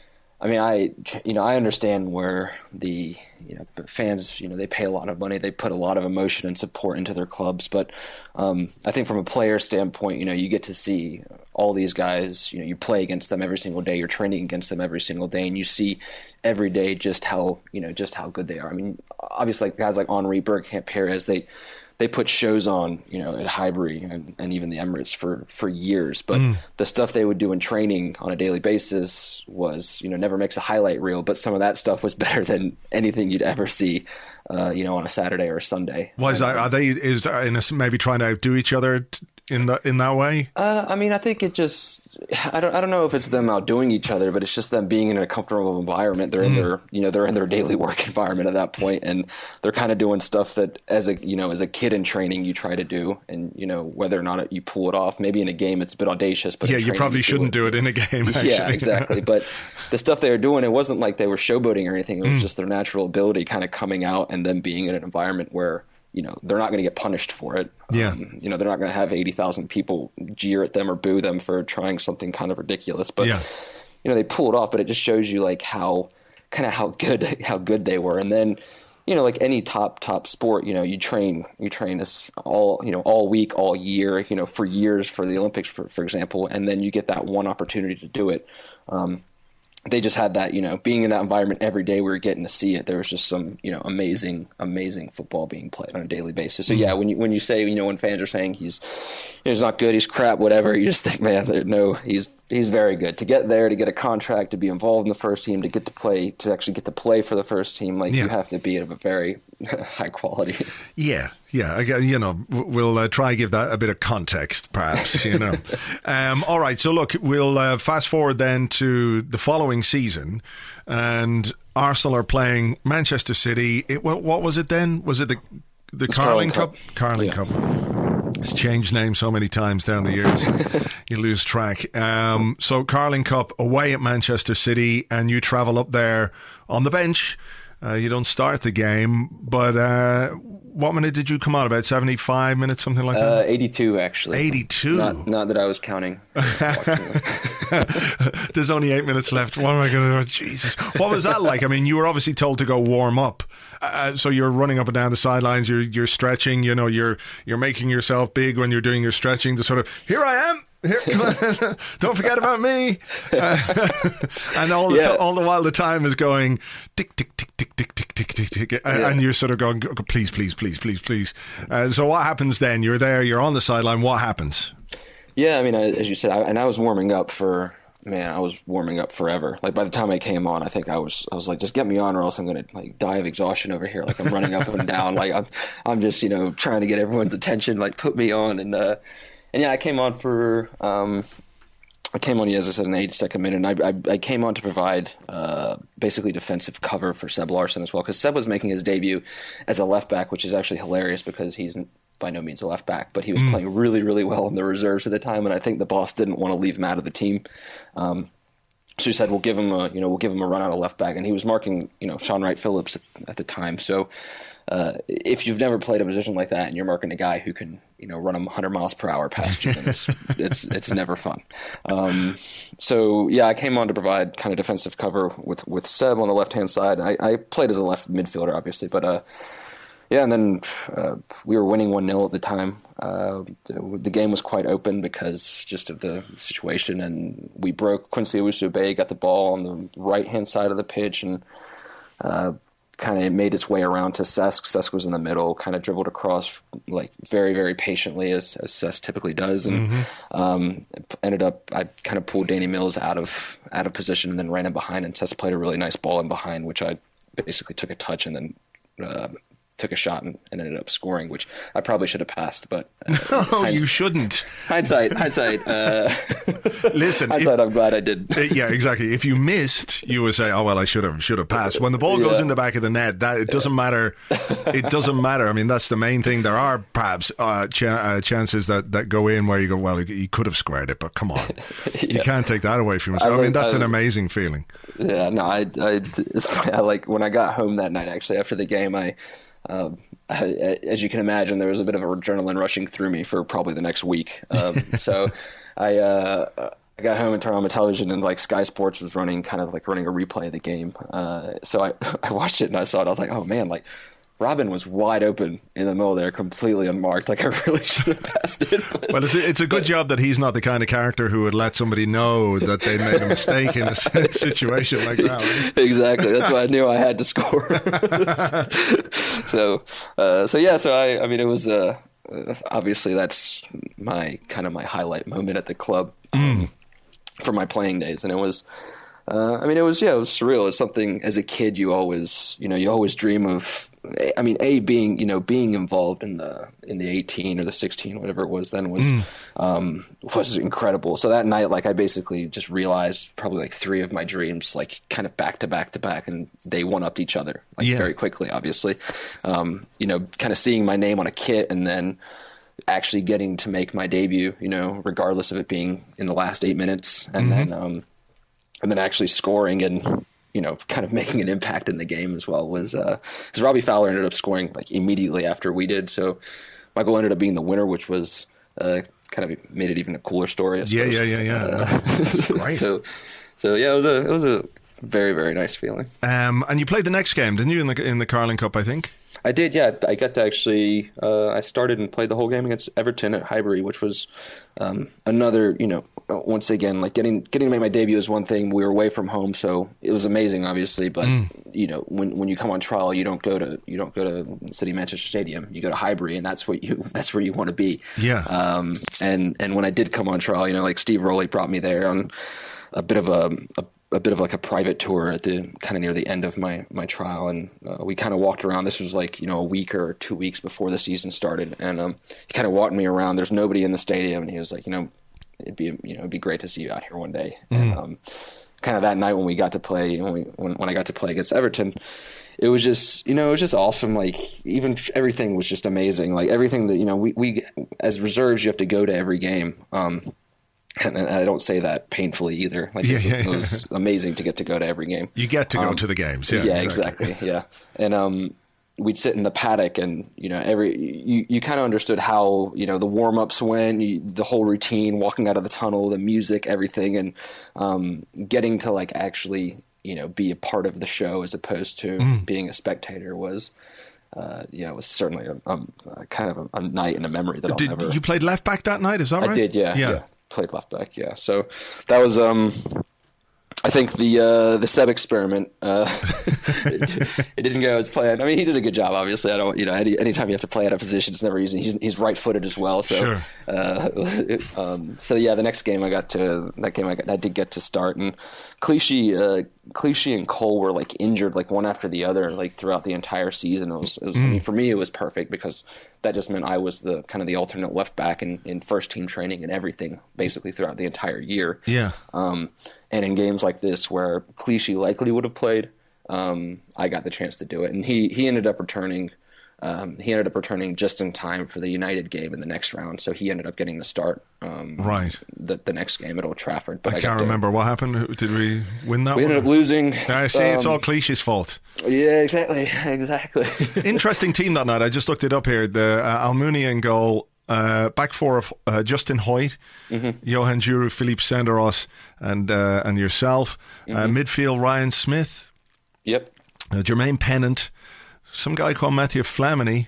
S5: I mean, I, you know, I understand where the, you know, fans, you know, they pay a lot of money, they put a lot of emotion and support into their clubs. But um, I think from a player standpoint, you know, you get to see all these guys, you know, you play against them every single day, you're training against them every single day, and you see every day just how, you know, just how good they are. I mean, obviously, like guys like Henri, Bergkamp, Perez, they, they put shows on, you know, at Highbury and, and even the Emirates for, for years. But mm. the stuff they would do in training on a daily basis was, you know, never makes a highlight reel. But some of that stuff was better than anything you'd ever see, uh, you know, on a Saturday or a Sunday.
S4: Why is that? Are they is in a, maybe trying to outdo each other in the in that way?
S5: Uh, I mean, I think it just. I don't. I don't know if it's them outdoing each other, but it's just them being in a comfortable environment. They're in mm. their, you know, they're in their daily work environment at that point, and they're kind of doing stuff that, as a, you know, as a kid in training, you try to do, and you know, whether or not you pull it off. Maybe in a game, it's a bit audacious, but
S4: yeah, you probably you shouldn't do it. do it in a game. Actually.
S5: Yeah, exactly. But the stuff they were doing, it wasn't like they were showboating or anything. It was mm. just their natural ability, kind of coming out, and then being in an environment where, you know, they're not going to get punished for it.
S4: Yeah.
S5: Um, you know, they're not going to have eighty thousand people jeer at them or boo them for trying something kind of ridiculous. But,
S4: yeah.
S5: you know, they pull it off, but it just shows you like how kind of how good, how good they were. And then, you know, like any top, top sport, you know, you train, you train this all, you know, all week, all year, you know, for years for the Olympics, for, for example, and then you get that one opportunity to do it. Um, They just had that, you know, being in that environment every day, we were getting to see it. There was just some, you know, amazing, amazing football being played on a daily basis. So yeah, when you when you say, you know, when fans are saying he's he's not good, he's crap, whatever, you just think, man, no, he's he's very good. To get there, to get a contract, to be involved in the first team, to get to play, to actually get to play for the first team, like yeah. you have to be of a very high quality.
S4: Yeah, yeah. You know, we'll uh, try and give that a bit of context, perhaps. You know. um, all right. So look, we'll uh, fast forward then to the following season, and Arsenal are playing Manchester City. It, what, what was it then? Was it the the Carling, Carling Cup? Cup? Carling yeah. Cup. It's changed names so many times down the years, you lose track. Um, so Carling Cup away at Manchester City, and you travel up there on the bench. Uh, you don't start the game, but uh, what minute did you come on? About seventy-five minutes, something like that?
S5: Uh, eighty-two, actually.
S4: eighty-two?
S5: Not, not that I was counting.
S4: There's only eight minutes left. What am I going to do? Jesus. What was that like? I mean, you were obviously told to go warm up. Uh, so you're running up and down the sidelines, you're you're stretching, you know, you're you're making yourself big when you're doing your stretching, the sort of, here I am. Here, don't forget about me. Uh, and all the,
S5: yeah.
S4: t- all the while the time is going tick, tick, tick, tick, tick, tick, tick, tick, tick. And,
S5: yeah.
S4: and you're sort of going, please, please, please, please, please. Uh, so what happens then? You're there, you're on the sideline. What happens?
S5: Yeah, I mean, I, as you said, I, and I was warming up for, man, I was warming up forever. Like by the time I came on, I think I was, I was like, just get me on or else I'm going to like die of exhaustion over here. Like I'm running up and down. Like I'm, I'm just, you know, trying to get everyone's attention, like put me on. And, uh, And yeah, I came on for, um, I came on, as I said, in the eighty-second minute, and I, I, I came on to provide uh, basically defensive cover for Seb Larsson as well, because Seb was making his debut as a left back, which is actually hilarious because he's by no means a left back, but he was mm. playing really, really well in the reserves at the time, and I think the boss didn't want to leave him out of the team. Um, so he said, "We'll give him a, you know, we'll give him a run out of left back," and he was marking, you know, Sean Wright Phillips at, at the time. So uh, if you've never played a position like that and you're marking a guy who can, you know, run a hundred miles per hour past you, then it's it's it's never fun. Um, so yeah, I came on to provide kind of defensive cover with with Seb on the left hand side. I, I played as a left midfielder, obviously, but uh, yeah, and then uh, we were winning one nil at the time. Uh, the, the game was quite open because just of the situation, and we broke. Quincy Owusu-Bey got the ball on the right hand side of the pitch, and uh, kind of made its way around to Cesc. Cesc was in the middle, kind of dribbled across like very, very patiently, as, as Cesc typically does, and mm-hmm. um, ended up, I kind of pulled Danny Mills out of out of position and then ran in behind, and Cesc played a really nice ball in behind, which I basically took a touch and then uh, took a shot and, and ended up scoring, which I probably should have passed, but uh,
S4: no, you shouldn't.
S5: Hindsight, hindsight. Uh,
S4: Listen,
S5: hindsight.
S4: If,
S5: I'm glad I did.
S4: Yeah, exactly. If you missed, you would say, "Oh well, I should have, should have passed." When the ball goes yeah. in the back of the net, that it doesn't matter. It doesn't matter. I mean, that's the main thing. There are perhaps uh, ch- uh, chances that, that go in where you go, "Well, he could have squared it," but come on, yeah. you can't take that away from yourself. I, I mean, that's I, an amazing feeling.
S5: Yeah, no, I, I, it's funny. I like when I got home that night. Actually, after the game, I. Um, I, as you can imagine, there was a bit of adrenaline rushing through me for probably the next week. Um, so I, uh, I got home and turned on my television, and like Sky Sports was running, kind of like running a replay of the game. Uh, so I, I watched it and I saw it. I was like, oh man, like Robin was wide open in the middle there, completely unmarked. Like I really should have passed it. But,
S4: well, it's a, it's a good job that he's not the kind of character who would let somebody know that they made a mistake in a situation like that. Right?
S5: Exactly. That's why I knew I had to score. so, uh, so yeah. So I, I mean, it was uh, obviously that's my kind of my highlight moment at the club. Um, mm. For my playing days, and it was, uh, I mean, it was, yeah, it was surreal. It's something as a kid you always, you know, you always dream of. I mean, a being, you know, being involved in the in the eighteen or the sixteen, whatever it was then, was mm. um, was incredible. So that night, like, I basically just realized probably like three of my dreams, like, kind of back to back to back, and they one upped each other, like, yeah. very quickly. Obviously, um, you know, kind of seeing my name on a kit, and then actually getting to make my debut, you know, regardless of it being in the last eight minutes, and mm-hmm. then um, and then actually scoring and, you know, kind of making an impact in the game as well was because uh, Robbie Fowler ended up scoring like immediately after we did. So my goal ended up being the winner, which was uh, kind of made it even a cooler story. I
S4: yeah, yeah, yeah, yeah. Uh, Great.
S5: So, so yeah, it was a it was a very very nice feeling.
S4: Um, and you played the next game, didn't you, in the in the Carling Cup? I think.
S5: I did, yeah. I got to actually, uh, I started and played the whole game against Everton at Highbury, which was um, another, you know, once again, like getting getting to make my debut is one thing. We were away from home, so it was amazing, obviously. But mm. you know, when when you come on trial, you don't go to you don't go to City Manchester Stadium. You go to Highbury, and that's what you that's where you want to be.
S4: Yeah.
S5: Um. And and when I did come on trial, you know, like Steve Rowley brought me there on a bit of a. a a bit of like a private tour at the kind of near the end of my, my trial. And uh, we kind of walked around. This was like, you know, a week or two weeks before the season started. And um, he kind of walked me around. There's nobody in the stadium. And he was like, you know, it'd be, you know, it'd be great to see you out here one day. Mm. And um, kind of that night when we got to play, when, we, when, when I got to play against Everton, it was just, you know, it was just awesome. Like even everything was just amazing. Like everything that, you know, we, we as reserves, you have to go to every game. Um, And I don't say that painfully either. Like
S4: yeah,
S5: it, was,
S4: yeah,
S5: it was amazing to get to go to every game.
S4: You get to go
S5: um,
S4: to the games, yeah.
S5: Yeah,
S4: exactly.
S5: exactly. Yeah, and um, we'd sit in the paddock, and you know, every you, you kind of understood how you know the warm ups went, you, the whole routine, walking out of the tunnel, the music, everything, and um, getting to like actually you know be a part of the show as opposed to mm. being a spectator was. Uh, yeah, it was certainly a, um, a kind of a, a night and a memory that I'll
S4: did,
S5: never.
S4: You played left back that night, is that right?
S5: I did, yeah,
S4: yeah.
S5: yeah. Played left back, yeah. So that was, um, I think the uh, the Seb experiment. Uh, it, it didn't go as planned. I mean, he did a good job. Obviously, I don't, you know, any anytime you have to play out of position, it's never easy. He's he's right-footed as well, so.
S4: Sure.
S5: Uh, it, um, so yeah, the next game I got to that game I, got, I did get to start, and Clichy, uh, Clichy and Cole were like injured like one after the other like throughout the entire season. It was, it was mm. I mean, for me it was perfect because that just meant I was the kind of the alternate left back in, in first team training and everything basically throughout the entire year.
S4: Yeah.
S5: Um, and in games like this where Clichy likely would have played, um, I got the chance to do it, and he he ended up returning. Um, he ended up returning just in time for the United game in the next round, so he ended up getting to start um,
S4: right
S5: the, the next game at Old Trafford. But
S4: I,
S5: I
S4: can't remember what happened. Did we win that
S5: we
S4: one?
S5: ended up losing.
S4: I see,
S5: um,
S4: it's all Clichy's fault.
S5: Yeah, exactly, exactly.
S4: Interesting team that night. I just looked it up here. The uh, Almunia in goal, uh, back four of uh, Justin Hoyt, mm-hmm. Johan Juru, Philippe Senderos, and uh, and yourself. Mm-hmm. Uh, midfield, Ryan Smith.
S5: Yep.
S4: Uh, Jermaine Pennant. Some guy called Matthew Flamini.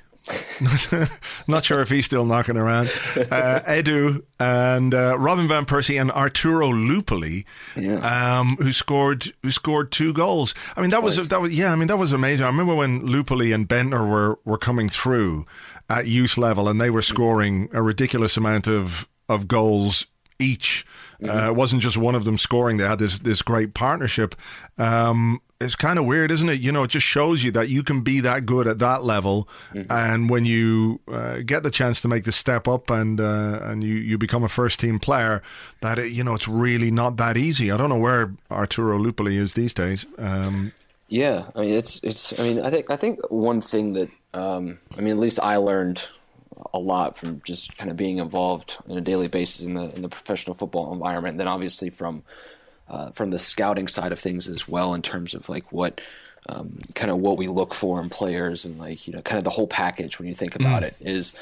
S4: Not sure if he's still knocking around. Uh, Edu and uh, Robin van Persie and Arturo Lupoli, yeah. um, who scored who scored two goals. I mean, that Twice. was that was yeah. I mean, that was amazing. I remember when Lupoli and Bentner were were coming through at youth level, and they were scoring a ridiculous amount of of goals each. Mm-hmm. Uh, it wasn't just one of them scoring. They had this this great partnership. Um, it's kind of weird, isn't it? You know, it just shows you that you can be that good at that level, mm-hmm. and when you uh, get the chance to make the step up and uh, and you, you become a first team player, that it, you know it's really not that easy. I don't know where Arturo Lupoli is these days. Um,
S5: yeah, I mean it's it's. I mean, I think I think one thing that um, I mean, at least I learned a lot from just kind of being involved on a daily basis in the in the professional football environment. And then obviously from uh, from the scouting side of things as well, in terms of like what um, kind of what we look for in players and like you know kind of the whole package when you think about mm. it is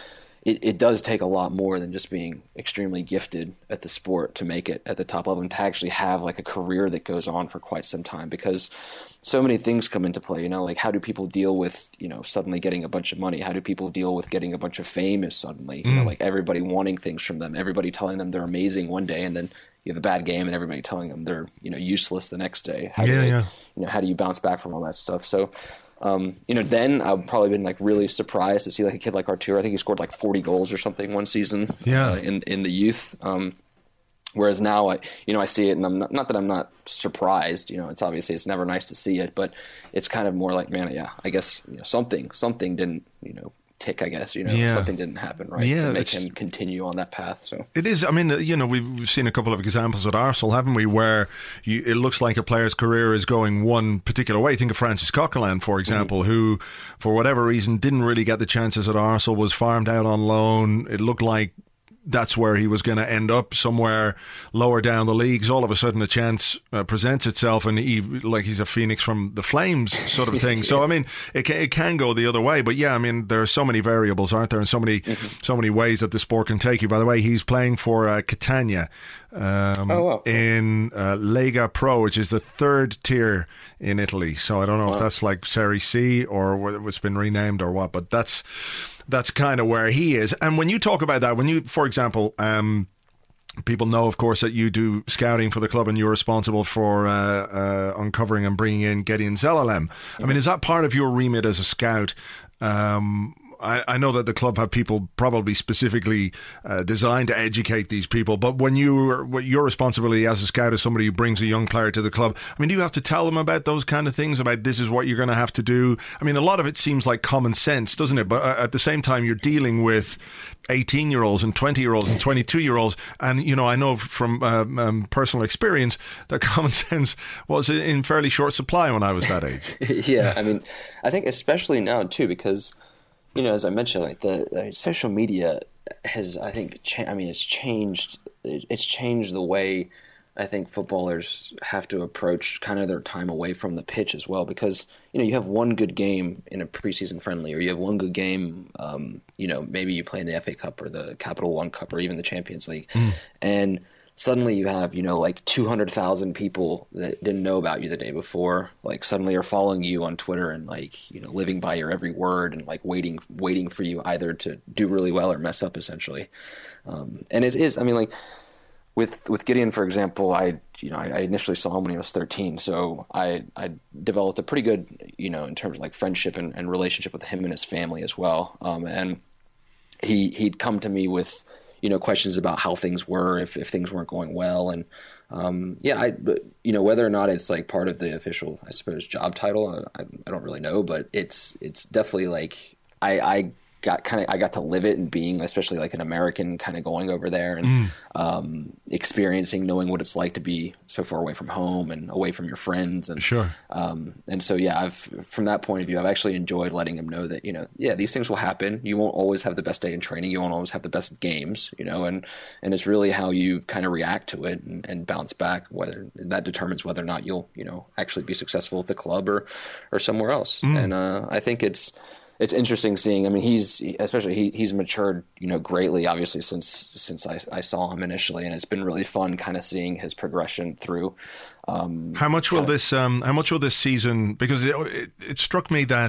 S5: it, it does take a lot more than just being extremely gifted at the sport to make it at the top level and to actually have like a career that goes on for quite some time, because so many things come into play, you know, like how do people deal with, you know, suddenly getting a bunch of money? How do people deal with getting a bunch of fame is suddenly, you mm. know, like everybody wanting things from them, everybody telling them they're amazing one day, and then you have a bad game and everybody telling them they're, you know, useless the next day. How
S4: yeah,
S5: do they,
S4: yeah.
S5: you know, how do you bounce back from all that stuff? So, Um, you know, then I've probably been like really surprised to see like a kid like Artur. I think he scored like forty goals or something one season
S4: yeah.
S5: uh, in in the youth. Um, whereas now, I you know, I see it, and I'm not, not that I'm not surprised. You know, it's obviously it's never nice to see it, but it's kind of more like, man, yeah, I guess you know, something something didn't you know tick. I guess you know
S4: yeah.
S5: something didn't happen right
S4: yeah,
S5: to make him continue on that path. So
S4: it is. I mean, you know, we've, we've seen a couple of examples at Arsenal, haven't we, where you, it looks like a player's career is going one particular way. Think of Francis Coquelin, for example, mm-hmm. who, for whatever reason, didn't really get the chances at Arsenal, was farmed out on loan. It looked like that's where he was going to end up, somewhere lower down the leagues. All of a sudden a chance uh, presents itself, and he, like he's a phoenix from the flames sort of thing. So I mean, it can, it can go the other way, but yeah, I mean, there are so many variables, aren't there, and so many mm-hmm. so many ways that the sport can take you. By the way, he's playing for uh, Catania um,
S5: oh, wow.
S4: in uh, Lega Pro, which is the third tier in Italy. So I don't know wow. if that's like Serie C or what's been renamed or what, but that's That's kind of where he is. And when you talk about that, when you, for example, um, people know, of course, that you do scouting for the club and you're responsible for uh, uh, uncovering and bringing in Gideon Zelalem. Mm-hmm. I mean, is that part of your remit as a scout? Um, I, I know that the club have people probably specifically uh, designed to educate these people, but when you what your responsibility as a scout is somebody who brings a young player to the club, I mean, do you have to tell them about those kind of things, about this is what you're going to have to do? I mean, a lot of it seems like common sense, doesn't it? But uh, at the same time, you're dealing with eighteen-year-olds and twenty-year-olds and twenty-two-year-olds, and, you know, I know from um, um, personal experience that common sense was in fairly short supply when I was that age.
S5: Yeah, I mean, I think especially now, too, because you know, as I mentioned, like the, the social media has, I think, cha- I mean, it's changed. It's changed the way I think footballers have to approach kind of their time away from the pitch as well. Because you know, you have one good game in a preseason friendly, or you have one good game. Um, you know, maybe you play in the F A Cup or the Capital One Cup or even the Champions League, mm. and suddenly you have, you know, like two hundred thousand people that didn't know about you the day before, like suddenly are following you on Twitter and like, you know, living by your every word and like waiting, waiting for you either to do really well or mess up essentially. Um, and it is, I mean, like with, with Gideon, for example, I, you know, I, I initially saw him when he was thirteen. So I, I developed a pretty good, you know, in terms of like friendship and, and relationship with him and his family as well. Um, and he, he'd come to me with, you know, questions about how things were, if, if things weren't going well. And, um, yeah, I, but, you know, whether or not it's like part of the official, I suppose, job title, I, I don't really know, but it's, it's definitely like, I, I got kind of, I got to live it and being, especially like an American kind of going over there and, mm. um, experiencing, knowing what it's like to be so far away from home and away from your friends. And,
S4: sure.
S5: Um, and so, yeah, I've, from that point of view, I've actually enjoyed letting him know that, you know, yeah, these things will happen. You won't always have the best day in training. You won't always have the best games, you know, and, and it's really how you kind of react to it and, and bounce back, whether that determines whether or not you'll, you know, actually be successful at the club or, or somewhere else. Mm. And, uh, I think it's, It's interesting seeing. I mean, he's especially he, he's matured, you know, greatly. Obviously, since since I, I saw him initially, and it's been really fun, kind of seeing his progression through. Um,
S4: how much will this? Um, how much will this season? Because it, it, it struck me that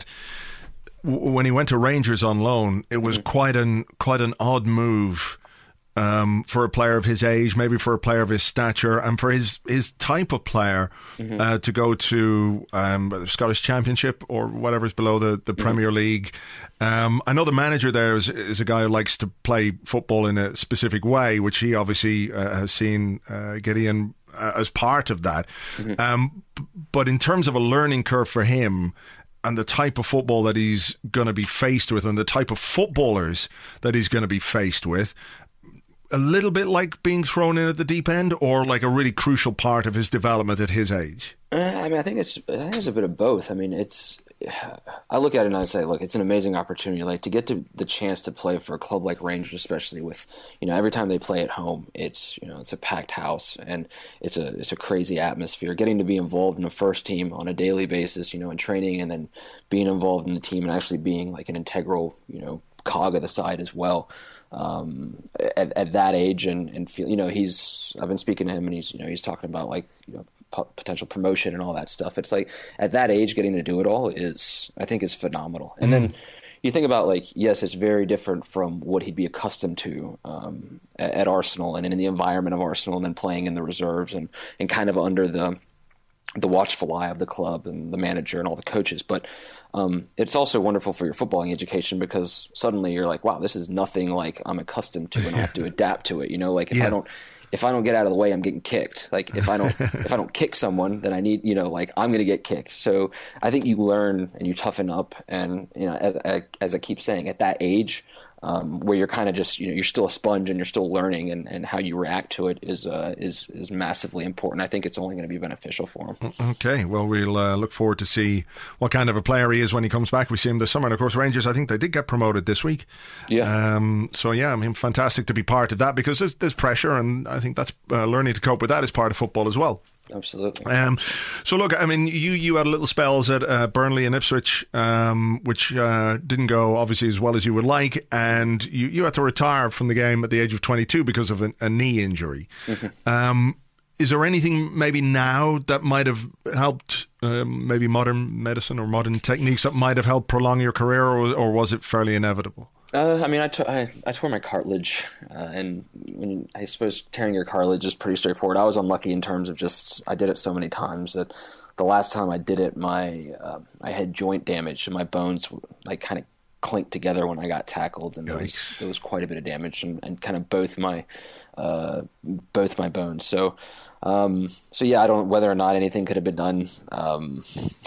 S4: w- when he went to Rangers on loan, it was mm-hmm. quite an quite an odd move. Um, for a player of his age, maybe for a player of his stature, and for his, his type of player mm-hmm. uh, to go to um, the Scottish Championship or whatever's below the, the mm-hmm. Premier League. Um, I know the manager there is, is a guy who likes to play football in a specific way, which he obviously uh, has seen uh, Gideon uh, as part of that. Mm-hmm. Um, but in terms of a learning curve for him, and the type of football that he's going to be faced with, and the type of footballers that he's going to be faced with, a little bit like being thrown in at the deep end, or like a really crucial part of his development at his age?
S5: Uh, I mean, I think it's I think it's a bit of both. I mean, it's I look at it and I say, look, it's an amazing opportunity, like to get to the chance to play for a club like Rangers, especially with, you know, every time they play at home, it's, you know, it's a packed house and it's a it's a crazy atmosphere. Getting to be involved in the first team on a daily basis, you know, in training, and then being involved in the team and actually being like an integral, you know, cog of the side as well. Um, at, at that age, and, and feel, you know, he's, I've been speaking to him, and he's, you know, he's talking about like, you know, p- potential promotion and all that stuff. It's like at that age, getting to do it all is, I think, is phenomenal. And mm. then you think about like, yes, it's very different from what he'd be accustomed to um, at, at Arsenal and in the environment of Arsenal, and then playing in the reserves and, and kind of under the the watchful eye of the club and the manager and all the coaches. But um, it's also wonderful for your footballing education, because suddenly you're like, wow, this is nothing like I'm accustomed to, and I have to adapt to it. You know, like if yeah. I don't, if I don't get out of the way, I'm getting kicked. Like if I don't, if I don't kick someone, then I need, you know, like I'm going to get kicked. So I think you learn and you toughen up. And, you know, as, as I keep saying, at that age, Um, where you're kind of just, you know, you're still a sponge and you're still learning, and, and how you react to it is uh, is is massively important. I think it's only going to be beneficial for him.
S4: Okay, well, we'll uh, look forward to see what kind of a player he is when he comes back. We see him this summer. And, of course, Rangers, I think they did get promoted this week.
S5: Yeah.
S4: Um, so, yeah, I mean, fantastic to be part of that, because there's, there's pressure, and I think that's uh, learning to cope with that is part of football as well.
S5: Absolutely.
S4: Um, so look, I mean, you, you had little spells at uh, Burnley and Ipswich, um, which uh, didn't go obviously as well as you would like, and you, you had to retire from the game at the age of twenty-two because of an, a knee injury. Mm-hmm. Um, is there anything maybe now that might have helped, um, maybe modern medicine or modern techniques that might have helped prolong your career, or, or was it fairly inevitable?
S5: Uh, I mean, I, t- I, I tore my cartilage, uh, and when, I suppose tearing your cartilage is pretty straightforward. I was unlucky in terms of just, I did it so many times that the last time I did it, my uh, I had joint damage, and my bones like kind of clinked together when I got tackled, and there was, there was quite a bit of damage, and, and kind of both my uh, both my bones. So. Um, so yeah, I don't whether or not anything could have been done. Um,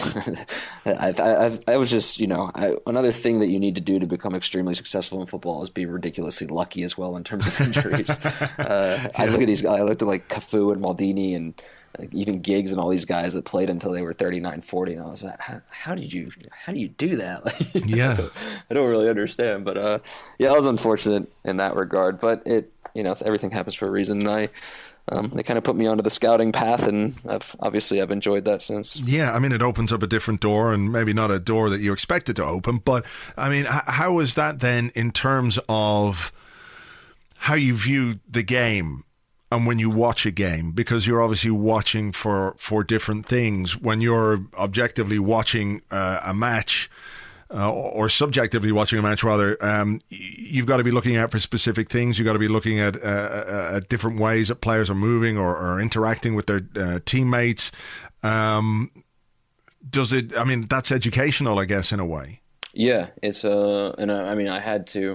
S5: I, I, I was just, you know, I, another thing that you need to do to become extremely successful in football is be ridiculously lucky as well in terms of injuries. uh, I look at these guys. I looked at like Cafu and Maldini and like even Giggs and all these guys that played until they were thirty-nine, forty, and I was like, how, how did you, how do you do that? Like,
S4: yeah,
S5: I don't, I don't really understand. But uh, yeah, I was unfortunate in that regard. But it, you know, everything happens for a reason. And I. Um, they kind of put me onto the scouting path, and I've, obviously I've enjoyed that since.
S4: Yeah, I mean, it opens up a different door, and maybe not a door that you expected to open, but I mean, h- how is that then in terms of how you view the game and when you watch a game? Because you're obviously watching for, for different things. When you're objectively watching uh, a match, Uh, or subjectively watching a match, rather, um, you've got to be looking out for specific things. You've got to be looking at, uh, at different ways that players are moving or, or interacting with their uh, teammates. Um, does it? I mean, that's educational, I guess, in a way.
S5: Yeah, it's uh, and I, I mean, I had to.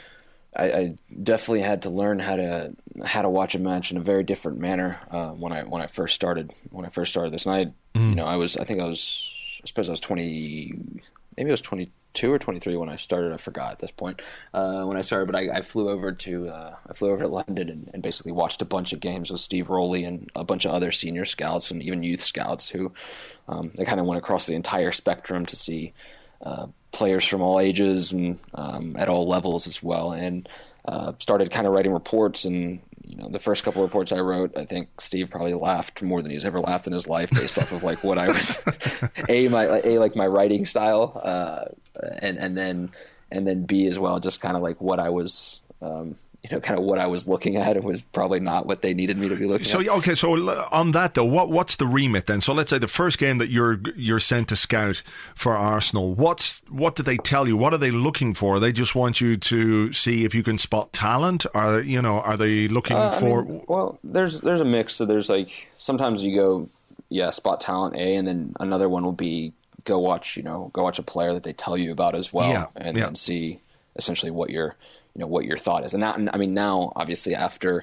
S5: I, I definitely had to learn how to how to watch a match in a very different manner uh, when I when I first started when I first started this. And I, mm. you know, I was I think I was I suppose I was twenty. Maybe I was twenty-two or twenty-three when I started. I forgot at this point uh, when I started. But I, I flew over to uh, I flew over to London and, and basically watched a bunch of games with Steve Rowley and a bunch of other senior scouts and even youth scouts who um, they kind of went across the entire spectrum to see uh, players from all ages and um, at all levels as well, and uh, started kind of writing reports. And you know, the first couple of reports I wrote, I think Steve probably laughed more than he's ever laughed in his life, based off of like what I was a my a like my writing style, uh, and and then and then B as well, just kind of like what I was. Um, you know, kind of what I was looking at. It was probably not what they needed me to be looking
S4: so,
S5: at.
S4: So, okay, so on that though, what what's the remit then? So let's say the first game that you're you're sent to scout for Arsenal, what's what do they tell you? What are they looking for? They just want you to see if you can spot talent? Are you know, are they looking
S5: uh,
S4: for...
S5: I mean, well, there's there's a mix. So there's like, sometimes you go, yeah, spot talent A, and then another one will be go watch, you know, go watch a player that they tell you about as well,
S4: yeah,
S5: and
S4: yeah.
S5: then see essentially what your you know what your thought is. And now, I mean, now obviously after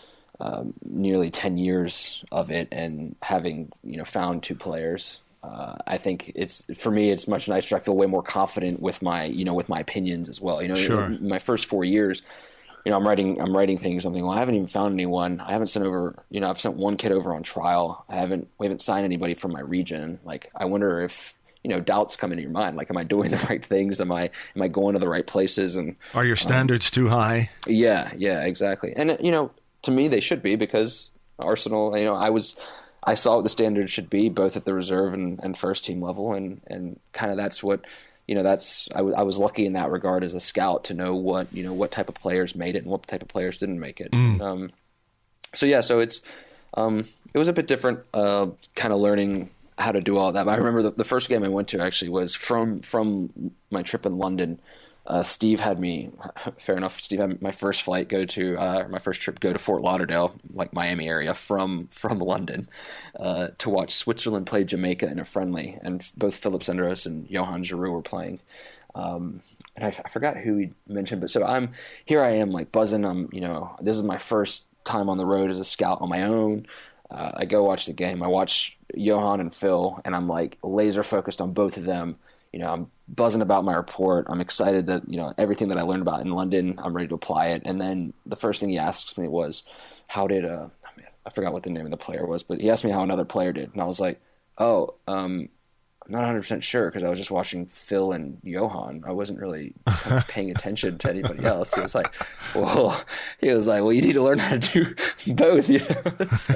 S5: um, nearly ten years of it and having you know found two players, uh, I think it's for me it's much nicer. I feel way more confident with my you know with my opinions as well. You know,
S4: sure.
S5: in my first four years, you know, I'm writing I'm writing things. I'm thinking, well, I haven't even found anyone. I haven't sent over. You know, I've sent one kid over on trial. I haven't we haven't signed anybody from my region. Like, I wonder if. You know, doubts come into your mind. Like, am I doing the right things? Am I am I going to the right places? And
S4: are your standards um, too high?
S5: Yeah, yeah, exactly. And you know, to me, they should be, because Arsenal. You know, I was I saw what the standards should be, both at the reserve and, and first team level, and and kind of that's what you know, that's I, w- I was lucky in that regard as a scout to know what you know what type of players made it and what type of players didn't make it.
S4: Mm.
S5: Um, so yeah, so it's um, it was a bit different, uh, kind of learning how to do all that. But I remember the, the first game I went to actually was from from my trip in London. Uh, Steve had me, fair enough. Steve had my first flight go to, uh, my first trip go to Fort Lauderdale, like Miami area, from from London, uh, to watch Switzerland play Jamaica in a friendly, and both Philip Senderos and Johan Giroud were playing. Um, and I, I forgot who he mentioned, but so I'm here. I am like buzzing. I'm, you know, this is my first time on the road as a scout on my own. Uh, I go watch the game. I watch Johan and Phil, and I'm like laser focused on both of them. You know, I'm buzzing about my report. I'm excited that, you know, everything that I learned about in London, I'm ready to apply it. And then the first thing he asks me was, how did, uh, I, mean, I forgot what the name of the player was, but he asked me how another player did. And I was like, oh, um, I'm not one hundred percent sure because I was just watching Phil and Johan. I wasn't really kind of paying attention to anybody else. He was like, well, he was like, well, you need to learn how to do both. You know? So,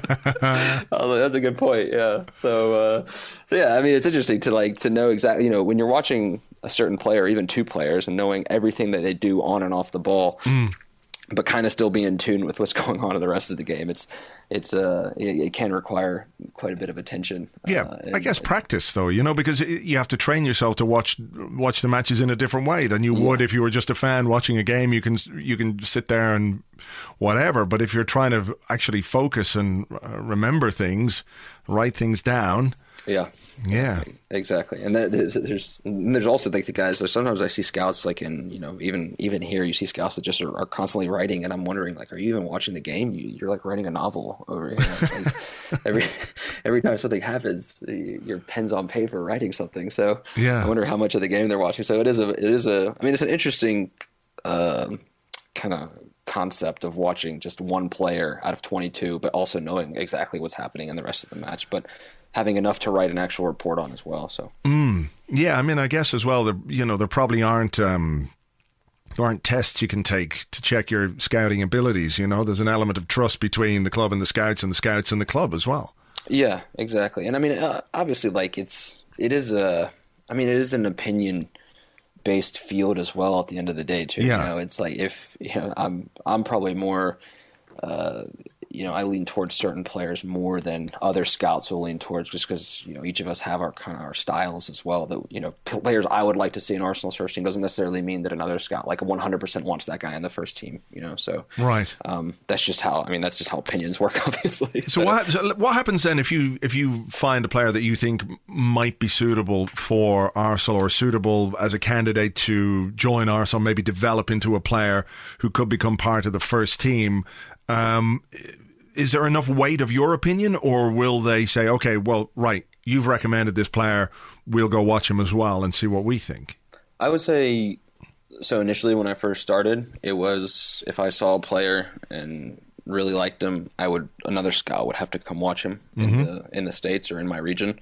S5: I was like, that's a good point. Yeah. So, uh, so yeah, I mean, it's interesting to like to know exactly, you know, when you're watching a certain player, or even two players, and knowing everything that they do on and off the ball. Mm. But kind of still be in tune with what's going on in the rest of the game. It's, it's, uh, it, it can require quite a bit of attention.
S4: Yeah,
S5: uh, and,
S4: I guess practice though, you know, because you have to train yourself to watch watch the matches in a different way than you yeah. would if you were just a fan watching a game. You can you can sit there and whatever, but if you're trying to actually focus and uh, remember things, write things down.
S5: Yeah.
S4: Yeah,
S5: exactly. And there's there's, and there's also like the guys. Sometimes I see scouts like in you know even even here you see scouts that just are, are constantly writing, and I'm wondering like, are you even watching the game? You, you're like writing a novel over here. Like, every every time something happens, your pen's on paper writing something. So
S4: yeah,
S5: I wonder how much of the game they're watching. So it is a it is a. I mean, it's an interesting uh, kind of concept of watching just one player out of twenty-two, but also knowing exactly what's happening in the rest of the match. But having enough to write an actual report on as well. So
S4: mm, yeah, I mean, I guess as well, there, you know, there probably aren't um, there aren't tests you can take to check your scouting abilities. You know, there's an element of trust between the club and the scouts, and the scouts and the club as well.
S5: Yeah, exactly. And I mean, uh, obviously, like it's it is a, I mean, it is an opinion based field as well. At the end of the day, too.
S4: Yeah.
S5: You know, it's like if you know, I'm I'm probably more. Uh, you know, I lean towards certain players more than other scouts will lean towards, just because, you know, each of us have our kind of our styles as well. That, you know, players I would like to see in Arsenal's first team doesn't necessarily mean that another scout like one hundred percent wants that guy in the first team, you know. So
S4: right,
S5: um, that's just how I mean that's just how opinions work, obviously.
S4: So what so what happens then if you if you find a player that you think might be suitable for Arsenal or suitable as a candidate to join Arsenal, maybe develop into a player who could become part of the first team? Um, is there enough weight of your opinion, or will they say, okay, well, right, you've recommended this player, we'll go watch him as well and see what we think?
S5: I would say, so initially when I first started, it was if I saw a player and really liked him, I would another scout would have to come watch him mm-hmm. in the in the States or in my region.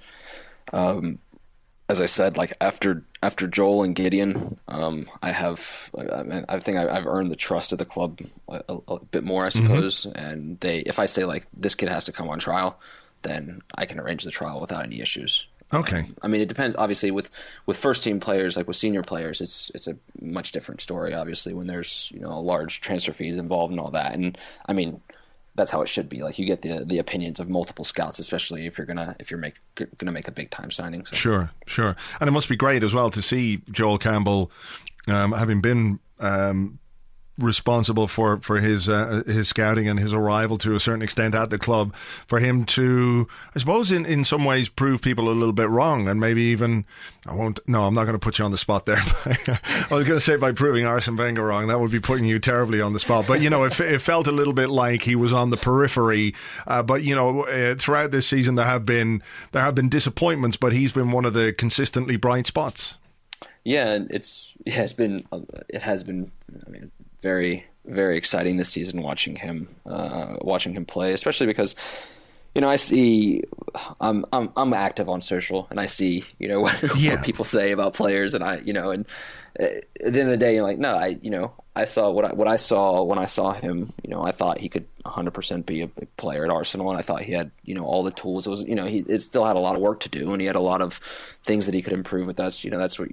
S5: Um, as I said, like after after Joel and Gideon, um, I have I, I think I, I've earned the trust of the club a, a, a bit more, I suppose. Mm-hmm. And they, if I say like this kid has to come on trial, then I can arrange the trial without any issues.
S4: Okay.
S5: Um, I mean, it depends. Obviously, with, with first team players, like with senior players, it's it's a much different story. Obviously, when there's you know a large transfer fees involved and all that, and I mean. That's how it should be. Like you get the the opinions of multiple scouts, especially if you're gonna if you're make gonna make a big time signing. So.
S4: Sure, sure, and it must be great as well to see Joel Campbell, um, having been um, responsible for for his uh, his scouting and his arrival to a certain extent at the club, for him to, I suppose, in, in some ways prove people a little bit wrong, and maybe even I won't. No, I'm not going to put you on the spot there. I was going to say by proving Arsene Wenger wrong, that would be putting you terribly on the spot. But you know, it, it felt a little bit like he was on the periphery. Uh, but you know, uh, throughout this season, there have been there have been disappointments, but he's been one of the consistently bright spots.
S5: Yeah, it's yeah, it's been it has been. I mean. Very, very exciting this season watching him, uh, watching him play, especially because, you know, I see, I'm, I'm, I'm active on social, and I see, you know, what,
S4: yeah.
S5: what people say about players, and I, you know, and at the end of the day, you're like, no, I, you know, I saw what I, what I saw when I saw him, you know, I thought he could one hundred percent be a big player at Arsenal, and I thought he had, you know, all the tools. It was, you know, he it still had a lot of work to do, and he had a lot of things that he could improve. But that's, you know, that's what.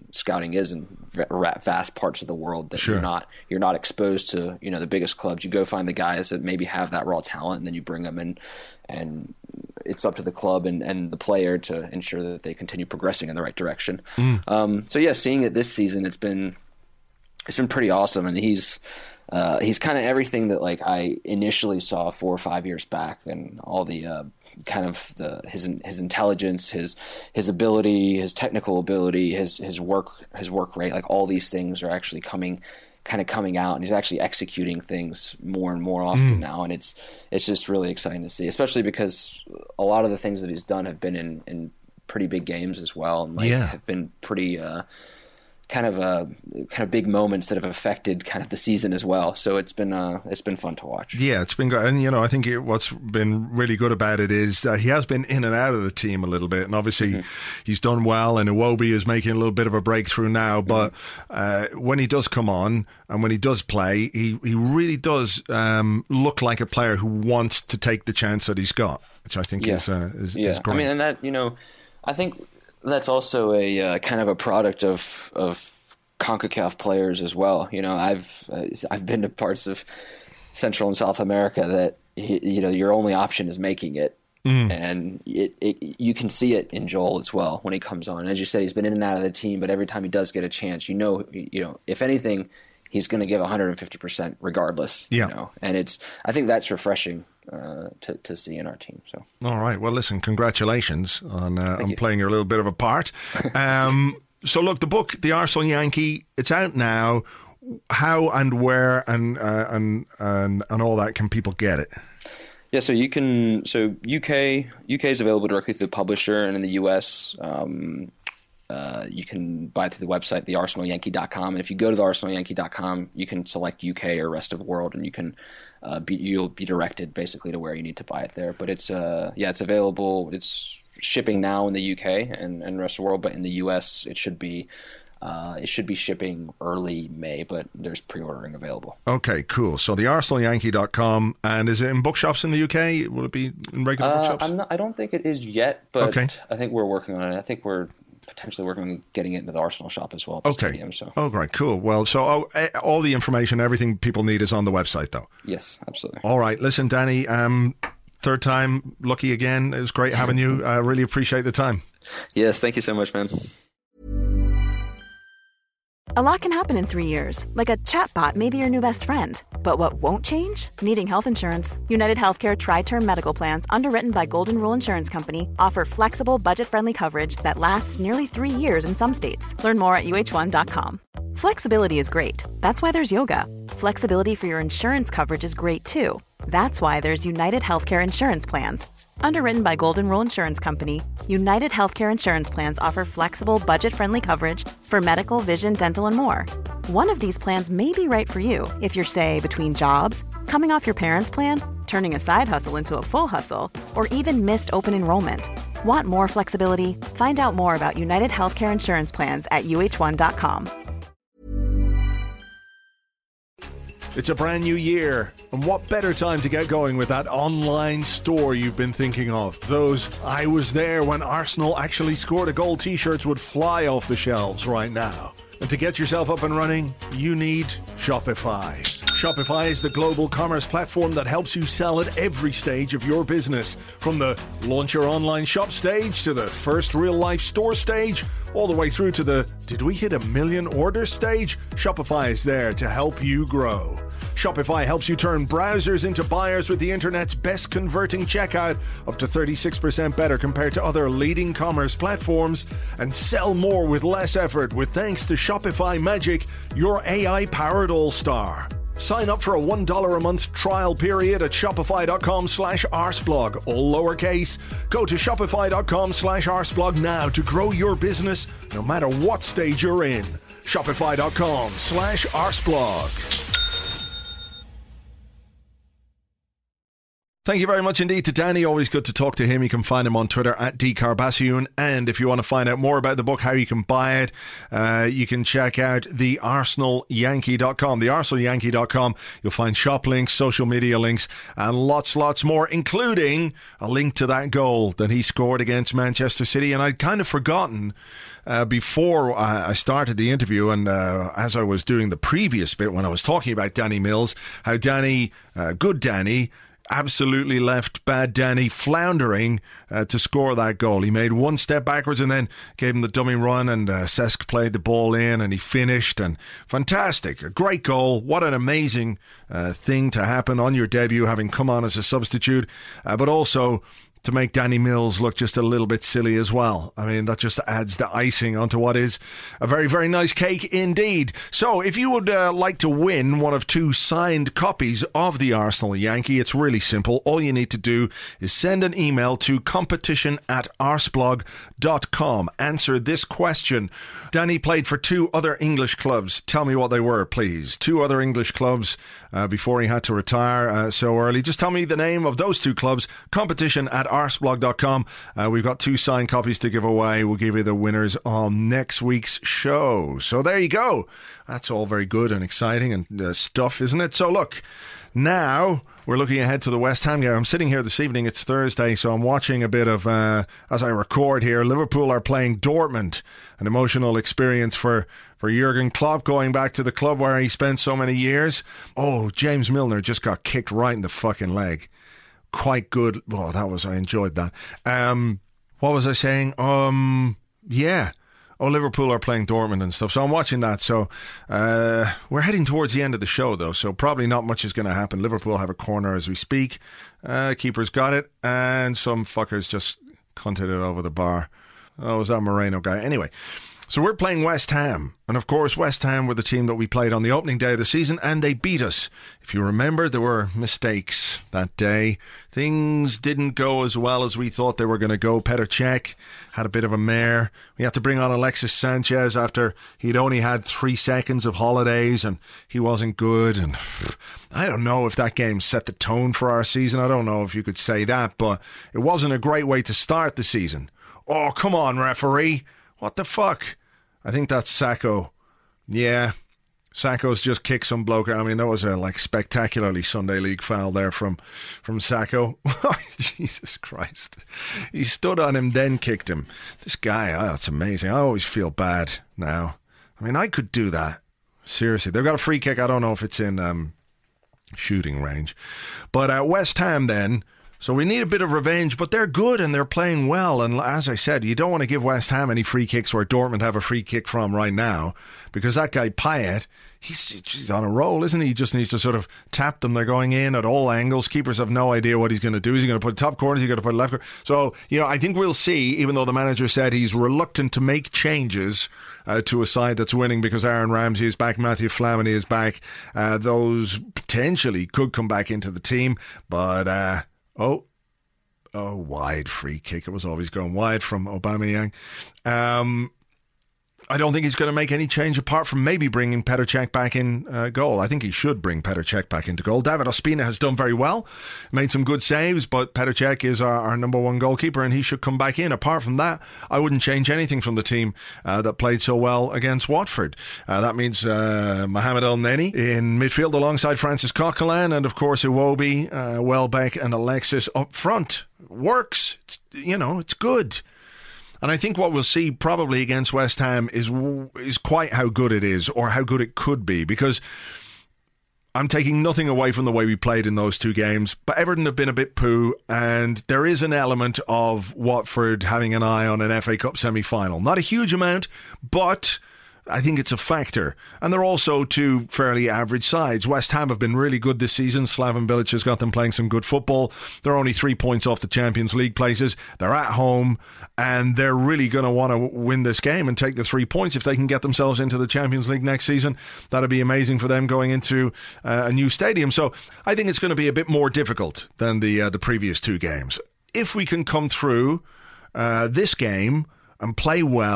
S5: scouting is in vast parts of the world, that sure. you're not you're not exposed to, you know, the biggest clubs. You go find the guys that maybe have that raw talent, and then you bring them in, and it's up to the club and, and the player to ensure that they continue progressing in the right direction. Mm. Um, so yeah, seeing it this season, it's been it's been pretty awesome, and he's uh, he's kind of everything that like I initially saw four or five years back, and all the uh, kind of the his his intelligence, his his ability, his technical ability, his his work his work rate, like all these things are actually coming kind of coming out, and he's actually executing things more and more often mm. now, and it's it's just really exciting to see, especially because a lot of the things that he's done have been in, in pretty big games as well, and like yeah. have been pretty uh, kind of uh, kind of big moments that have affected kind of the season as well. So it's been uh, it's been fun to watch.
S4: Yeah, it's been good, and you know I think it, what's been really good about it is that he has been in and out of the team a little bit, and obviously mm-hmm. he's done well, and Iwobi is making a little bit of a breakthrough now. But mm-hmm. uh, when he does come on and when he does play, he he really does um, look like a player who wants to take the chance that he's got, which I think
S5: yeah.
S4: is uh, is,
S5: yeah.
S4: is great.
S5: I mean, and that you know, I think that's also a uh, kind of a product of of CONCACAF players as well. You know, I've uh, I've been to parts of Central and South America that you know your only option is making it, mm. and it, it you can see it in Joel as well when he comes on. And as you said, he's been in and out of the team, but every time he does get a chance, you know, you know, if anything, he's going to give one hundred fifty percent regardless.
S4: Yeah,
S5: you know? And it's I think that's refreshing uh, to to see in our team. So
S4: all right, well, listen, congratulations on uh, on you. playing a little bit of a part. Um, So look, the book, The Arsenal Yankee, it's out now. How and where and uh, and and and all that can people get it?
S5: Yeah, so you can. So U K U K is available directly through the publisher, and in the U S, um, uh, you can buy it through the website, the arsenal yankee dot com. And if you go to the arsenal yankee dot com, you can select U K or rest of the world, and you can uh, be you'll be directed basically to where you need to buy it there. But it's uh yeah, it's available. It's shipping now in the U K and, and rest of the world, but in the U S it should be uh, it should be shipping early May, but there's pre-ordering available.
S4: Okay, cool. So the arsenal yankee dot com, and is it in bookshops in the U K? Will it be in regular
S5: uh,
S4: bookshops?
S5: I'm not, I don't think it is yet, but
S4: okay.
S5: I think we're working on it. I think we're potentially working on getting it into the Arsenal shop as well at the
S4: okay.
S5: stadium. So.
S4: Oh, great, cool. Well, so oh, all the information, everything people need is on the website, though.
S5: Yes, absolutely.
S4: All right, listen, Danny, um, third time lucky again. It was great having you. I uh, really appreciate the time.
S5: Yes, thank you so much, man.
S6: A lot can happen in three years, like a chatbot may be your new best friend. But what won't change? Needing health insurance. United Healthcare Tri-Term Medical Plans, underwritten by Golden Rule Insurance Company, offer flexible, budget-friendly coverage that lasts nearly three years in some states. Learn more at U H one dot com. Flexibility is great. That's why there's yoga. Flexibility for your insurance coverage is great too. That's why there's United Healthcare Insurance Plans. Underwritten by Golden Rule Insurance Company, United Healthcare Insurance Plans offer flexible, budget-friendly coverage for medical, vision, dental, and more. One of these plans may be right for you if you're, say, between jobs, coming off your parents' plan, turning a side hustle into a full hustle, or even missed open enrollment. Want more flexibility? Find out more about United Healthcare Insurance Plans at U H one dot com.
S4: It's a brand new year, and what better time to get going with that online store you've been thinking of? Those I was there when Arsenal actually scored a goal t-shirts would fly off the shelves right now. And to get yourself up and running, you need Shopify. Shopify is the global commerce platform that helps you sell at every stage of your business. From the launch your online shop stage to the first real-life store stage, all the way through to the did we hit a million orders stage? Shopify is there to help you grow. Shopify helps you turn browsers into buyers with the internet's best converting checkout, up to thirty-six percent better compared to other leading commerce platforms, and sell more with less effort with thanks to Shopify Magic, your A I-powered all-star. Sign up for a one dollar a month trial period at shopify.com slash arseblog, all lowercase. Go to shopify.com slash arseblog now to grow your business no matter what stage you're in. Shopify.com slash arseblog. Thank you very much indeed to Danny. Always good to talk to him. You can find him on Twitter at D Carbassione. And if you want to find out more about the book, how you can buy it, uh, you can check out the arsenal yankee dot com. the arsenal yankee dot com. You'll find shop links, social media links, and lots, lots more, including a link to that goal that he scored against Manchester City. And I'd kind of forgotten uh, before I started the interview, and uh, as I was doing the previous bit when I was talking about Danny Mills, how Danny, uh, good Danny, absolutely left bad Danny floundering uh, to score that goal. He made one step backwards and then gave him the dummy run, and uh, Cesc played the ball in and he finished, and fantastic, a great goal. What an amazing uh, thing to happen on your debut, having come on as a substitute, uh, but also to make Danny Mills look just a little bit silly as well. I mean, that just adds the icing onto what is a very, very nice cake indeed. So, if you would uh, like to win one of two signed copies of the Arsenal Yankee, it's really simple. All you need to do is send an email to competition at arsblog dot com. Answer this question. Danny played for two other English clubs. Tell me what they were, please. Two other English clubs uh, before he had to retire uh, so early. Just tell me the name of those two clubs. Competition at arsblog dot com. Uh, we've got two signed copies to give away. We'll give you the winners on next week's show. So there you go. That's all very good and exciting and uh, stuff, isn't it? So look, now we're looking ahead to the West Ham game. I'm sitting here this evening. It's Thursday, so I'm watching a bit of, uh, as I record here, Liverpool are playing Dortmund. An emotional experience for, for Jurgen Klopp, going back to the club where he spent so many years. Oh, James Milner just got kicked right in the fucking leg. Quite good. Oh, that was, I enjoyed that. Um, what was I saying? Um, yeah. Oh, Liverpool are playing Dortmund and stuff. So I'm watching that. So uh, we're heading towards the end of the show, though. So probably not much is going to happen. Liverpool have a corner as we speak. Uh, keeper's got it. And some fuckers just cunted it over the bar. Oh, was that Moreno guy? Anyway. So we're playing West Ham. And of course, West Ham were the team that we played on the opening day of the season, and they beat us. If you remember, there were mistakes that day. Things didn't go as well as we thought they were going to go. Petr Cech had a bit of a mare. We had to bring on Alexis Sanchez after he'd only had three seconds of holidays, and he wasn't good. And I don't know if that game set the tone for our season. I don't know if you could say that, but it wasn't a great way to start the season. Oh, come on, referee. What the fuck? I think that's Sacco. Yeah. Sacco's just kicked some bloke. I mean, that was a like spectacularly Sunday League foul there from, from Sacco. Jesus Christ. He stood on him, then kicked him. This guy, oh, that's amazing. I always feel bad now. I mean, I could do that. Seriously. They've got a free kick. I don't know if it's in um, shooting range. But uh, West Ham then. So we need a bit of revenge, but they're good and they're playing well. And as I said, you don't want to give West Ham any free kicks where Dortmund have a free kick from right now, because that guy Payet, he's, he's on a roll, isn't he? He just needs to sort of tap them. They're going in at all angles. Keepers have no idea what he's going to do. Is he going to put top corners? Is he going to put left corner? So, you know, I think we'll see, even though the manager said he's reluctant to make changes uh, to a side that's winning because Aaron Ramsey is back, Matthew Flamini is back. Uh, those potentially could come back into the team, but... Uh, Oh, oh, wide free kick. It was always going wide from Aubameyang. Um, I don't think he's going to make any change apart from maybe bringing Petr Cech back in uh, goal. I think he should bring Petr Cech back into goal. David Ospina has done very well, made some good saves, but Petr Cech is our, our number one goalkeeper and he should come back in. Apart from that, I wouldn't change anything from the team uh, that played so well against Watford. Uh, that means uh, Mohamed El Neni in midfield alongside Francis Coquelin, and of course Iwobi, uh, Welbeck and Alexis up front. Works. It's, you know, it's good. And I think what we'll see probably against West Ham is is quite how good it is, or how good it could be, because I'm taking nothing away from the way we played in those two games, but Everton have been a bit poo, and there is an element of Watford having an eye on an F A Cup semi-final. Not a huge amount, but I think it's a factor. And they're also two fairly average sides. West Ham have been really good this season. Slaven Bilic has got them playing some good football. They're only three points off the Champions League places. They're at home, and they're really going to want to win this game and take the three points if they can get themselves into the Champions League next season. That'd be amazing for them going into uh, a new stadium. So I think it's going to be a bit more difficult than the uh, the previous two games. If we can come through uh, this game and play well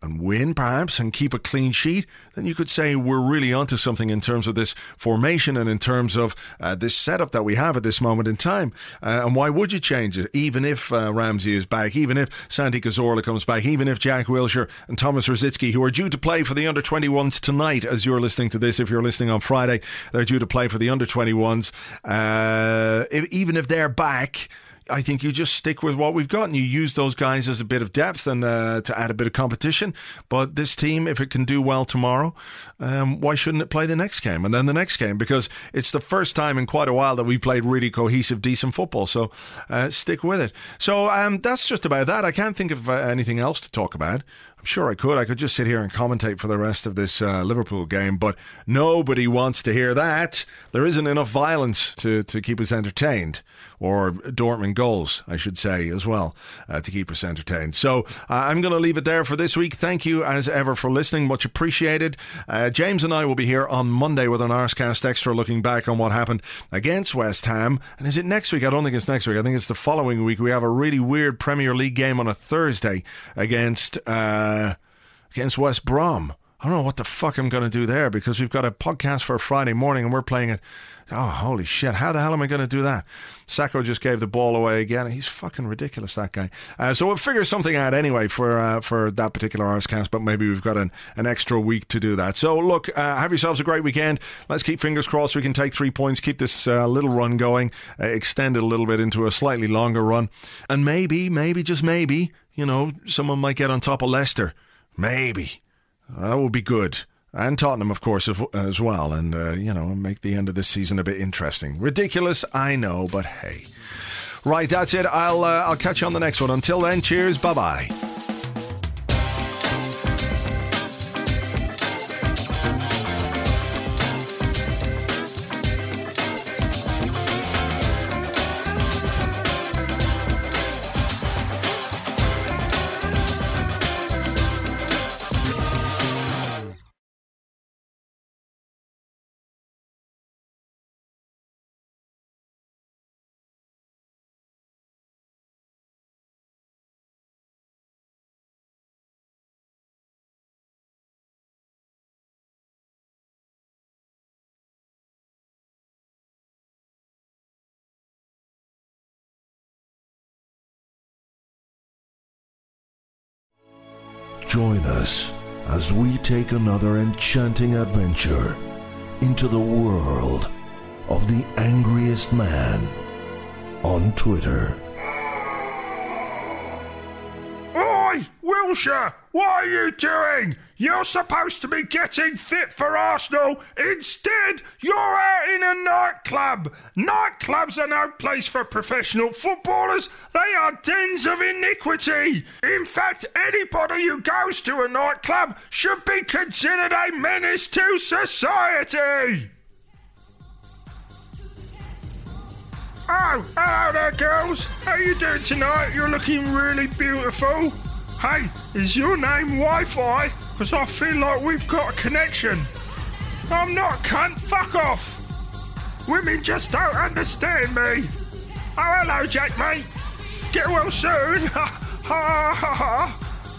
S4: and win perhaps and keep a clean sheet, then you could say we're really onto something in terms of this formation and in terms of uh, this setup that we have at this moment in time. Uh, and why would you change it, even if uh, Ramsey is back, even if Santi Cazorla comes back, even if Jack Wilshere and Thomas Rosicky, who are due to play for the under twenty-ones tonight as you're listening to this, if you're listening on Friday, they're due to play for the under twenty-ones. Uh, if, even if they're back, I think you just stick with what we've got and you use those guys as a bit of depth and uh, to add a bit of competition. But this team, if it can do well tomorrow, um, why shouldn't it play the next game and then the next game? Because it's the first time in quite a while that we've played really cohesive, decent football. So uh, stick with it. So um, that's just about that. I can't think of uh, anything else to talk about. I'm sure I could. I could just sit here and commentate for the rest of this uh, Liverpool game, but nobody wants to hear that. There isn't enough violence to, to keep us entertained, or Dortmund goals, I should say, as well, uh, to keep us entertained. So uh, I'm going to leave it there for this week. Thank you, as ever, for listening. Much appreciated. Uh, James and I will be here on Monday with an Arscast Extra looking back on what happened against West Ham. And is it next week? I don't think it's next week. I think it's the following week. We have a really weird Premier League game on a Thursday against... Uh, Uh, against West Brom. I don't know what the fuck I'm going to do there, because we've got a podcast for a Friday morning and we're playing it. Oh, holy shit. How the hell am I going to do that? Sacco just gave the ball away again. He's fucking ridiculous, that guy. Uh, so we'll figure something out anyway for uh, for that particular Arscast, but maybe we've got an, an extra week to do that. So look, uh, have yourselves a great weekend. Let's keep fingers crossed we can take three points, keep this uh, little run going, uh, extend it a little bit into a slightly longer run. And maybe, maybe, just maybe, you know, someone might get on top of Leicester. Maybe. That would be good. And Tottenham, of course, as well. And, uh, you know, make the end of this season a bit interesting. Ridiculous, I know, but hey. Right, that's it. I'll, uh, I'll catch you on the next one. Until then, cheers. Bye-bye.
S7: Join us as we take another enchanting adventure into the world of the angriest man on Twitter.
S8: Oi, Wilshere, what are you doing? You're supposed to be getting fit for Arsenal. Instead, you're out in a nightclub. Nightclubs are no place for professional footballers. They are dens of iniquity. In fact, anybody who goes to a nightclub should be considered a menace to society. Oh, hello there, girls. How you doing tonight? You're looking really beautiful. Hey, is your name Wi-Fi? Because I feel like we've got a connection. I'm not, cunt. Fuck off. Women just don't understand me. Oh, hello, Jack, mate. Get well soon. Ha, ha, ha, ha.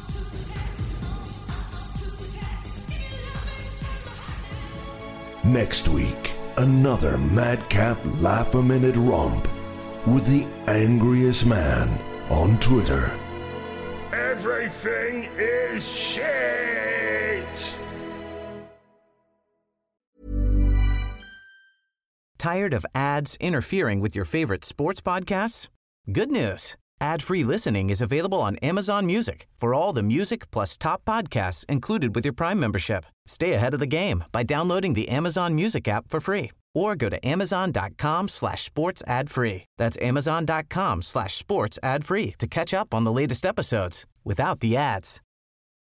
S7: Next week, another madcap laugh-a-minute romp with the angriest man on Twitter.
S8: Everything is shit.
S9: Tired of ads interfering with your favorite sports podcasts? Good news. Ad-free listening is available on Amazon Music for all the music plus top podcasts included with your Prime membership. Stay ahead of the game by downloading the Amazon Music app for free or go to amazon.com slash sports ad free. That's amazon.com slash sports ad free to catch up on the latest episodes without the ads.